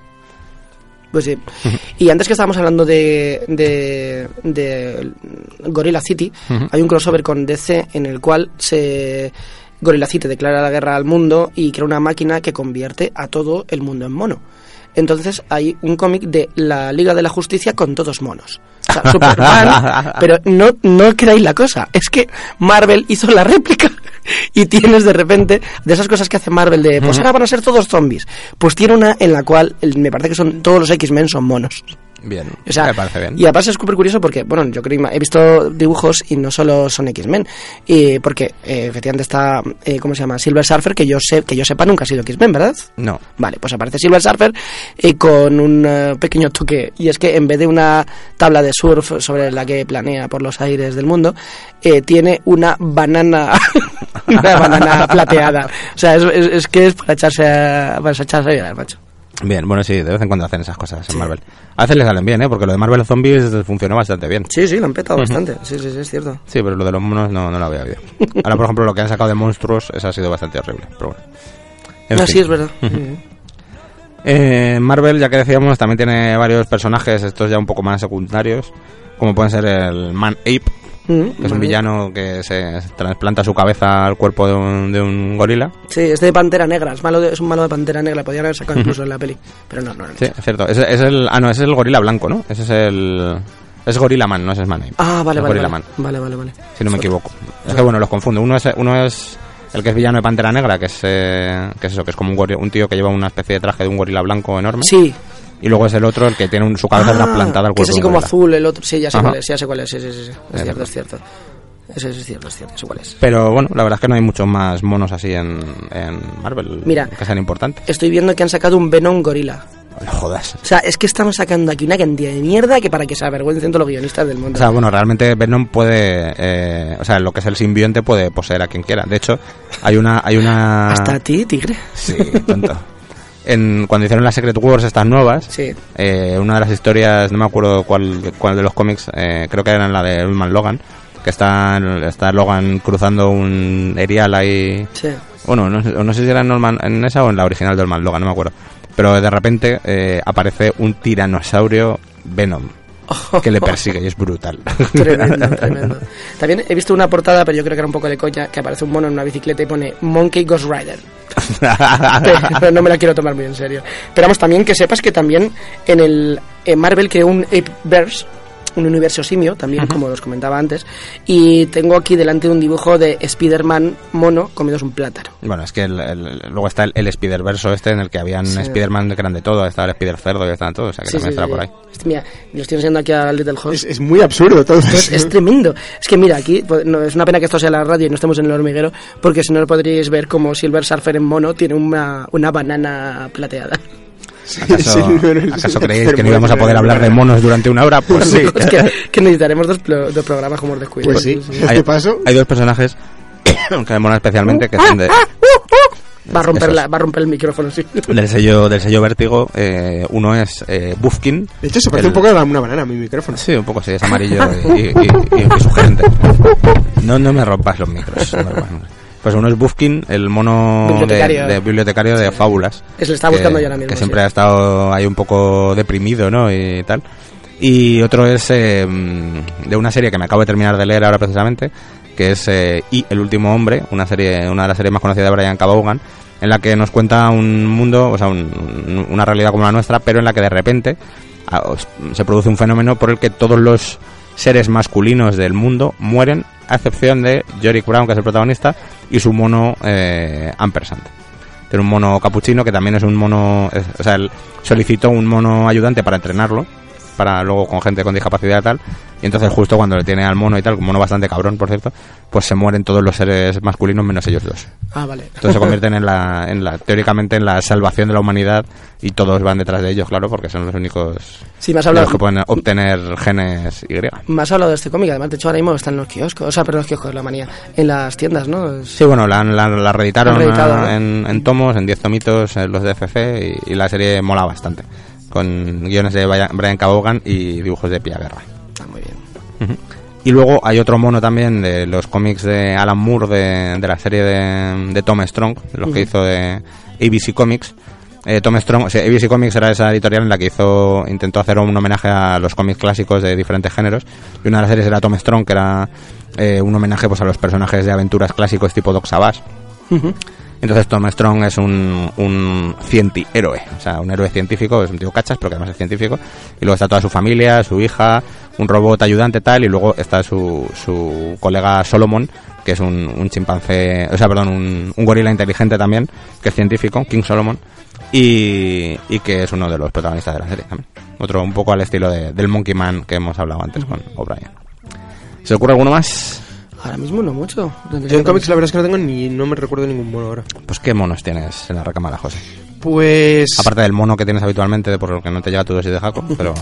Pues sí. Y antes que estábamos hablando de, de, de Gorilla City, uh-huh. hay un crossover con D C en el cual se Gorilla City declara la guerra al mundo y crea una máquina que convierte a todo el mundo en mono. Entonces hay un cómic de la Liga de la Justicia con todos monos. O sea, Superman, pero no, no creáis la cosa. Es que Marvel hizo la réplica y tienes de repente, de esas cosas que hace Marvel de, pues ahora van a ser todos zombies. Pues tiene una en la cual, me parece que son todos los X-Men son monos. Bien, o sea, me parece bien. Y aparte es súper curioso porque, bueno, yo creo que he visto dibujos y no solo son X-Men, y porque eh, efectivamente está, eh, ¿cómo se llama? Silver Surfer, que yo sé que yo sepa nunca ha sido X-Men, ¿verdad? No. Vale, pues aparece Silver Surfer eh, con un uh, pequeño toque, y es que en vez de una tabla de surf sobre la que planea por los aires del mundo, eh, tiene una banana, una banana plateada. O sea, es, es, es que es para echarse a, para echarse a llorar, macho. Bien, bueno, sí, de vez en cuando hacen esas cosas en Sí. Marvel. A veces les salen bien, ¿eh? Porque lo de Marvel Zombies funcionó bastante bien. Sí, sí, lo han petado Ujú. bastante. Sí, sí, sí, es cierto. Sí, pero lo de los monos no, no lo había habido. Ahora, por ejemplo, lo que han sacado de monstruos, eso ha sido bastante horrible. Pero bueno. En No, fin. sí, es verdad. Ujú. Sí. Eh, Marvel, ya que decíamos, también tiene varios personajes, estos ya un poco más secundarios, como pueden ser el Man-Ape, Mm, que es un vale. villano que se trasplanta su cabeza al cuerpo de un, de un gorila. Sí, es de Pantera Negra, es, malo de- es un malo de Pantera Negra, podrían haber sacado incluso en la peli, pero no, no, no. Sí, es cierto. Es, es el, ah, no, ese es el gorila blanco, ¿no? Ese es el... Es Gorilla Man, no ese es Man-Ape. Ah, vale, Es vale, Gorilla vale, Man, vale, vale, vale. si no me equivoco. Es que bueno, los confundo. Uno es, uno es el que es villano de Pantera Negra, que es, eh, que es eso, que es como un, gorila, un tío que lleva una especie de traje de un gorila blanco enorme. Sí. Y luego es el otro, el que tiene un- su cabeza Ah, trasplantada al que es cuerpo. así de un como gorila. azul el otro, sí, ya sé Ajá. cuál es, ya sé cuál es, sí, sí, sí, sí. Es Es cierto, verdad. es cierto. Eso es cierto, es cierto, sé cuál es. Pero bueno, la verdad es que no hay muchos más monos así en, en Marvel Mira. que sean importantes. Estoy viendo que han sacado un Venom gorila. No jodas. O sea, es que estamos sacando aquí una cantidad de mierda que para que se avergüencen todos los guionistas del mundo. O sea, bueno, realmente Venom puede, eh, o sea, lo que es el simbionte puede poseer a quien quiera. De hecho, hay una, hay una. Hasta a ti, tigre. Sí, tonto. En, cuando hicieron las Secret Wars estas nuevas, Sí. eh, una de las historias, no me acuerdo cuál, cuál de los cómics, eh, creo que era la de Ulman Logan, que está, está Logan cruzando un erial ahí. Sí. Bueno, no, sé- no sé si era en, Norman- en esa o en la original de Ulman Logan, no me acuerdo. Pero de repente eh, aparece un tiranosaurio Venom que le persigue y es brutal. Tremendo, tremendo. También he visto una portada, pero yo creo que era un poco de coña, que aparece un mono en una bicicleta y pone Monkey Ghost Rider. Pero no me la quiero tomar muy en serio. Pero vamos, también que sepas que también en el en Marvel creó un Apeverse, un universo simio, también, como os comentaba antes, y tengo aquí delante un dibujo de Spider-Man mono comiéndose un plátano. Bueno, es que el- el- luego está el, el Spider-Verso este en el que habían Sí. Spider-Man que eran de todo, estaba el Spider-Cerdo y estaban todos, o sea que Sí, también sí, estará sí. por ahí. Este, mira, lo estoy enseñando aquí a Little Host. Es, es muy absurdo todo Es, eso. es tremendo. Es que mira, aquí pues, no, es una pena que esto sea la radio y no estemos en el hormiguero, porque si no lo podríais ver como Silver Surfer en mono tiene una, una banana plateada. ¿Acaso, Sí, pero es ¿acaso un creéis que no enfermo íbamos a de poder hablar de verdad. monos durante una hora? Pues sí. Es que, que necesitaremos dos, plo- dos programas como os descuido. Pues sí. Hay, Este paso. hay dos personajes que me molan especialmente, que son de, Va a romper Esos. la, va a romper el micrófono, sí. del sello del sello Vértigo. Eh, uno es eh, Bufkin. De hecho, se parece El- un poco a una banana mi micrófono. Sí, un poco, sí, es amarillo y, y, y- y sugerente. No, no me rompas los micros. no me rompas. Pues uno es Bufkin, el mono Bibliotecario. de, de bibliotecario de Fábulas. Es lo estaba buscando que, yo ahora mismo. Que sí. siempre ha estado ahí un poco deprimido, ¿no? Y tal. Y otro es eh, de una serie que me acabo de terminar de leer ahora precisamente, que es eh, Y, el último hombre, una serie, una de las series más conocidas de Brian K. Vaughan, en la que nos cuenta un mundo, o sea, un- un- una realidad como la nuestra, pero en la que de repente ah, os- se produce un fenómeno por el que todos los seres masculinos del mundo mueren, a excepción de Yorick Brown, que es el protagonista, y su mono eh, Ampersand. Tiene un mono capuchino que también es un mono, es- o sea, él solicitó un mono ayudante para entrenarlo, para luego con gente con discapacidad y tal, y entonces justo cuando le tiene al mono y tal, un mono bastante cabrón, por cierto, pues se mueren todos los seres masculinos menos ellos dos. Ah, vale. Entonces se convierten en la, en la, teóricamente en la salvación de la humanidad y todos van detrás de ellos, claro, porque son los únicos Sí, me has de hablado, los que pueden obtener genes Y. me has hablado de este cómic. Además, de hecho, ahora mismo está en los kioscos. O sea, perdón, los kioscos, la manía. En las tiendas, ¿no? Es- Sí, bueno, la, la, la reeditaron La han reeditado, a- ¿no? en, en tomos, en diez tomitos, en los de F F, y, y la serie mola bastante, con guiones de Brian Brian K. Vaughan y dibujos de Pia Guerra. Está muy bien. Ujú. Y luego hay otro mono también de los cómics de Alan Moore, de, de la serie de, de Tom Strong, de los que Ujú. hizo de A B C Comics. Eh, Tom Strong, o sea, A B C Comics era esa editorial en la que hizo intentó hacer un homenaje a los cómics clásicos de diferentes géneros, y una de las series era Tom Strong, que era eh, un homenaje pues a los personajes de aventuras clásicos tipo Doc Savage. Ujú. Entonces Tom Strong es un, un cienti-héroe, o sea, un héroe científico, es un tío cachas, pero que además es científico, y luego está toda su familia, su hija, un robot ayudante tal, y luego está su, su colega Solomon, que es un, un chimpancé, o sea, perdón, un, un gorila inteligente también, que es científico, King Solomon, y, y que es uno de los protagonistas de la serie también. Otro un poco al estilo de, del Monkey Man que hemos hablado antes con O'Brien. ¿Se ocurre alguno más? Ahora mismo no mucho. Yo en cómics la verdad es que no tengo ni no me recuerdo ningún mono ahora. Pues ¿qué monos tienes en la recámara, José? Pues... Aparte del mono que tienes habitualmente, por lo que no te llega tu dosis de jaco, pero...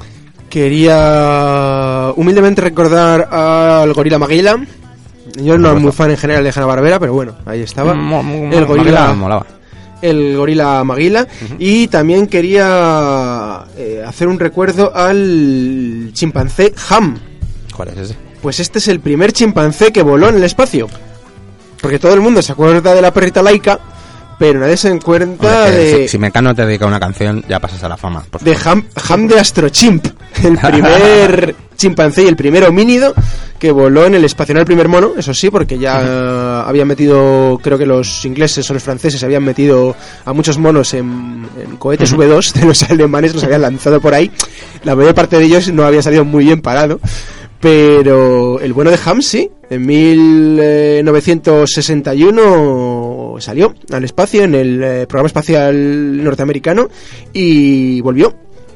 Quería humildemente recordar al gorila Maguila. Yo no soy muy fan en general de Hanna-Barbera, pero bueno, ahí estaba. Mo, mo, el gorila molaba. El gorila Maguila. Uh-huh. Y también quería eh, hacer un recuerdo al chimpancé Ham. ¿Cuál es ese? Pues este es el primer chimpancé que voló en el espacio. Porque todo el mundo se acuerda de la perrita Laika, pero nadie se encuentra Hombre, de... Si, si Mecano te dedica una canción, ya pasas a la fama. De Ham, Ham de Astrochimp, el primer chimpancé y el primer homínido que voló en el espacio. No el primer mono, eso sí, porque ya uh-huh. habían metido, creo que los ingleses o los franceses habían metido a muchos monos en, en cohetes uh-huh. V dos de los alemanes, los habían lanzado por ahí. La mayor parte de ellos no había salido muy bien parado. Pero el bueno de Ham sí, en mil novecientos sesenta y uno salió al espacio en el eh, programa espacial norteamericano y volvió.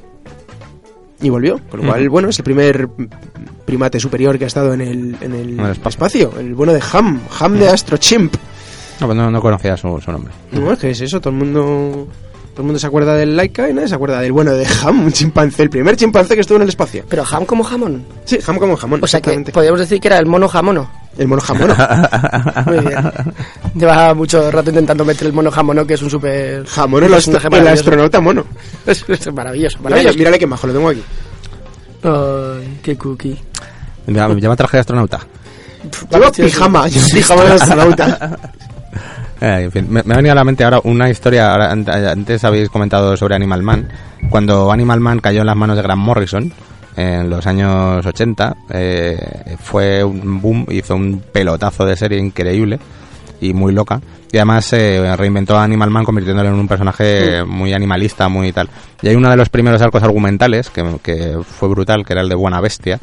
Y volvió, con lo cual, mm. bueno, es el primer primate superior que ha estado en el, en el, el espacio. El bueno de Ham, Ham mm. de Astrochimp. No, pues no, no conocía su, su nombre. No, es que es eso, todo el mundo... Todo el mundo se acuerda del Laika y nadie se acuerda del bueno de Ham, un chimpancé, el primer chimpancé que estuvo en el espacio. ¿Pero Ham como jamón? Sí, Ham como jamón. O sea que podríamos decir que era el mono jamono. El mono jamono. Muy bien. Lleva mucho rato intentando meter el mono jamono, que es un súper... Jamono, el, astro- el astronauta mono. Es, es maravilloso, maravilloso. Mírale, mírale qué majo, lo tengo aquí. Ay, qué cookie. Ya me llama traje de astronauta. Lleva pijama, pijama de astronauta. Eh, en fin, me, me ha venido a la mente ahora una historia. Ahora, antes habéis comentado sobre Animal Man. Cuando Animal Man cayó en las manos de Grant Morrison en los años ochenta, eh, fue un boom, hizo un pelotazo de serie increíble y muy loca. Y además eh, reinventó a Animal Man convirtiéndolo en un personaje muy animalista, muy tal. Y hay uno de los primeros arcos argumentales que, que fue brutal, que era el de Buena Bestia.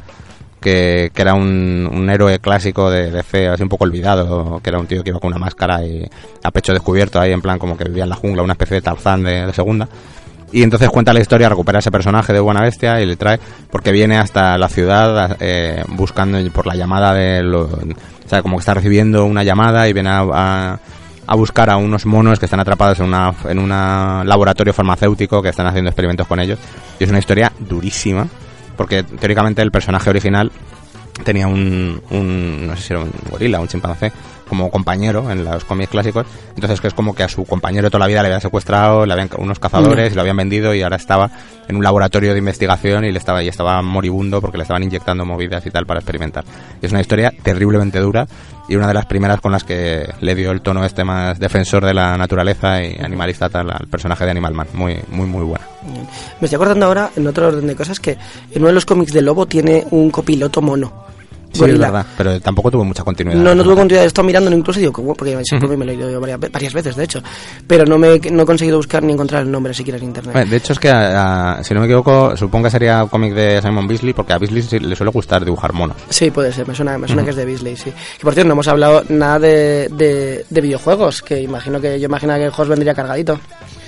Que, que era un, un héroe clásico de D C, así un poco olvidado, que era un tío que iba con una máscara y a pecho descubierto ahí, en plan como que vivía en la jungla, una especie de Tarzán de, de segunda. Y entonces cuenta la historia, recupera ese personaje de Buena Bestia y le trae, porque viene hasta la ciudad eh, buscando por la llamada de lo, o sea, como que está recibiendo una llamada y viene a, a, a buscar a unos monos que están atrapados en una en un laboratorio farmacéutico, que están haciendo experimentos con ellos. Y es una historia durísima, porque teóricamente el personaje original tenía un, un no sé si era un gorila, un chimpancé, como compañero en los cómics clásicos. Entonces que es como que a su compañero de toda la vida le habían secuestrado, le habían unos cazadores mm. y lo habían vendido, y ahora estaba en un laboratorio de investigación y le estaba y estaba moribundo porque le estaban inyectando movidas y tal para experimentar. Y es una historia terriblemente dura y una de las primeras con las que le dio el tono este más defensor de la naturaleza y animalista tal al personaje de Animal Man. Muy, muy, muy buena. Me estoy acordando ahora, en otro orden de cosas, que en uno de los cómics de Lobo tiene un copiloto mono. Sí, gorila. Es verdad, pero tampoco tuvo mucha continuidad. No, no tuvo continuidad. He estado mirándolo incluso y digo, ¿cómo? Porque ese uh-huh. me lo he leído varias, varias veces, de hecho. Pero no me no he conseguido buscar ni encontrar el nombre siquiera en internet. Bueno, de hecho, es que, a, a, si no me equivoco, supongo que sería cómic de Simon Bisley, porque a Bisley sí le suele gustar dibujar monos. Sí, puede ser. Me suena, me suena uh-huh. que es de Bisley, sí. Y por cierto, no hemos hablado nada de, de, de videojuegos, que imagino que yo imagino que el host vendría cargadito.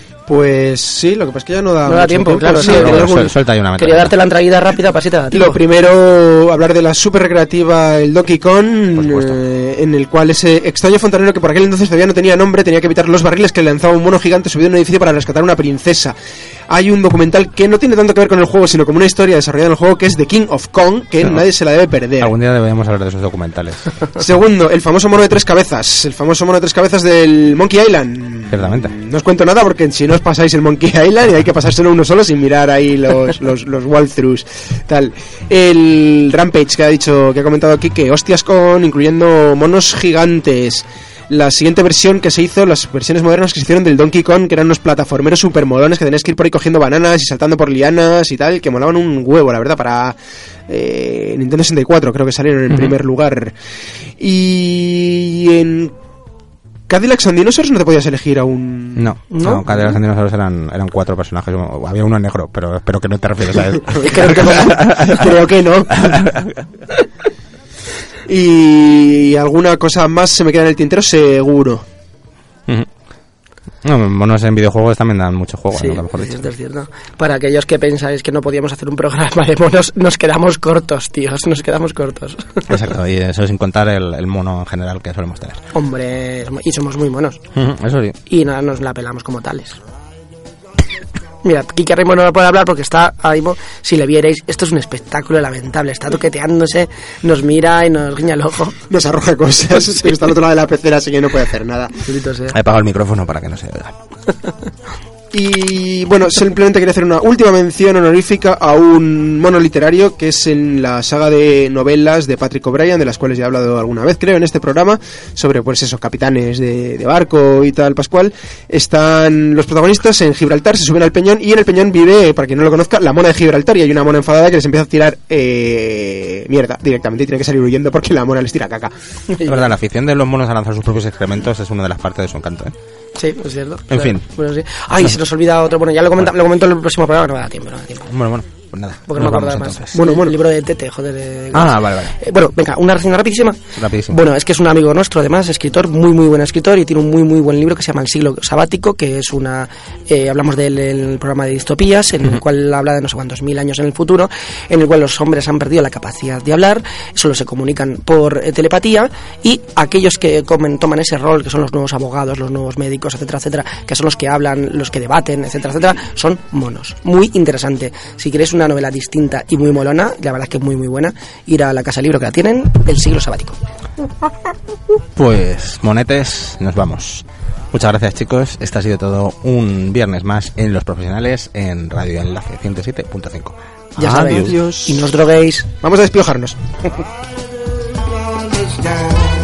Pues sí, lo que pasa es que ya no da, no da tiempo, tiempo, claro. Sí, no, quería, algún, suelta ahí una quería darte la entraída rápida para así te da tiempo. Lo primero, hablar de la super recreativa, el Donkey Kong, eh, en el cual ese extraño fontanero que por aquel entonces todavía no tenía nombre tenía que evitar los barriles que le lanzaba un mono gigante subido en un edificio para rescatar a una princesa. Hay un documental que no tiene tanto que ver con el juego, sino como una historia desarrollada en el juego, que es The King of Kong, que no. nadie se la debe perder. Algún día deberíamos hablar de esos documentales. Segundo, el famoso mono de tres cabezas, el famoso mono de tres cabezas del Monkey Island. Ciertamente. No os cuento nada porque si no os pasáis el Monkey Island y hay que pasárselo uno solo sin mirar ahí los, los, los walkthroughs. Tal. El Rampage que ha dicho, que ha comentado aquí, que hostias con, incluyendo monos gigantes. La siguiente versión que se hizo, las versiones modernas que se hicieron del Donkey Kong, que eran unos plataformeros super molones que tenías que ir por ahí cogiendo bananas y saltando por lianas y tal, que molaban un huevo, la verdad, para eh, Nintendo sesenta y cuatro, creo que salieron en uh-huh. primer lugar. Y en Cadillacs and Dinosaurs no te podías elegir a un... No, no, no Cadillacs and Dinosaurs eran, eran cuatro personajes, había uno negro, pero espero que no te refieres a él. creo que no. Creo que no. Y alguna cosa más se me queda en el tintero seguro. Uh-huh. No, monos en videojuegos también dan mucho juego, Sí, ¿no? A lo mejor es dicho. cierto, es cierto. Para aquellos que pensáis que no podíamos hacer un programa de monos, nos quedamos cortos, tíos, nos quedamos cortos. Exacto, y eso sin contar el, el mono en general que solemos tener. Hombre, y somos muy monos. Uh-huh, eso sí. Y nada, nos la pelamos como tales. Mira, Kike Raymond no puede hablar porque está ahora mismo, si le vierais, esto es un espectáculo lamentable. Está toqueteándose, nos mira y nos guiña el ojo. Nos arroja cosas, sí, está al otro lado de la pecera, así que no puede hacer nada. He apagado el micrófono para que no se oiga. Y bueno, simplemente quería hacer una última mención honorífica a un mono literario que es en la saga de novelas de Patrick O'Brian, de las cuales ya he hablado alguna vez, creo, en este programa, sobre pues esos capitanes de, de barco y tal, Pascual. Están los protagonistas en Gibraltar, se suben al peñón y en el peñón vive, para quien no lo conozca, la mona de Gibraltar, y hay una mona enfadada que les empieza a tirar eh, mierda directamente y tiene que salir huyendo porque la mona les tira caca. Es verdad, la afición de los monos a lanzar sus propios excrementos es una de las partes de su encanto, ¿eh? Sí, es cierto. En fin. Bueno, sí. Ay, se nos olvida otro. Bueno, ya lo, comenta, lo comento en el próximo programa, no me da tiempo, no me da tiempo. Bueno, bueno, pues nada. Porque no me nos acuerdo vamos más. entonces. Bueno, bueno, el libro de Tete, joder. De... Ah, vale, vale. Eh, bueno, venga, una reseña rapidísima. Rapidísimo. Bueno, es que es un amigo nuestro, además, escritor, muy, muy buen escritor, y tiene un muy, muy buen libro que se llama El siglo sabático, que es una... Eh, hablamos del el programa de distopías, en el cual habla de no sé cuántos mil años en el futuro, en el cual los hombres han perdido la capacidad de hablar, solo se comunican por eh, telepatía, y aquellos que comen, toman ese rol, que son los nuevos abogados, los nuevos médicos, etcétera, etcétera, que son los que hablan, los que debaten, etcétera, etcétera, son monos. Muy interesante. Si queréis una novela distinta y muy molona, la verdad es que es muy, muy buena, ir a la Casa Libro que la tienen, El siglo sabático. Pues, monetes, nos vamos. Muchas gracias, chicos. Este ha sido todo un viernes más en Los Profesionales en Radio Enlace ciento siete punto cinco. Ya sabéis. Adiós. Y no os droguéis. Vamos a despiojarnos.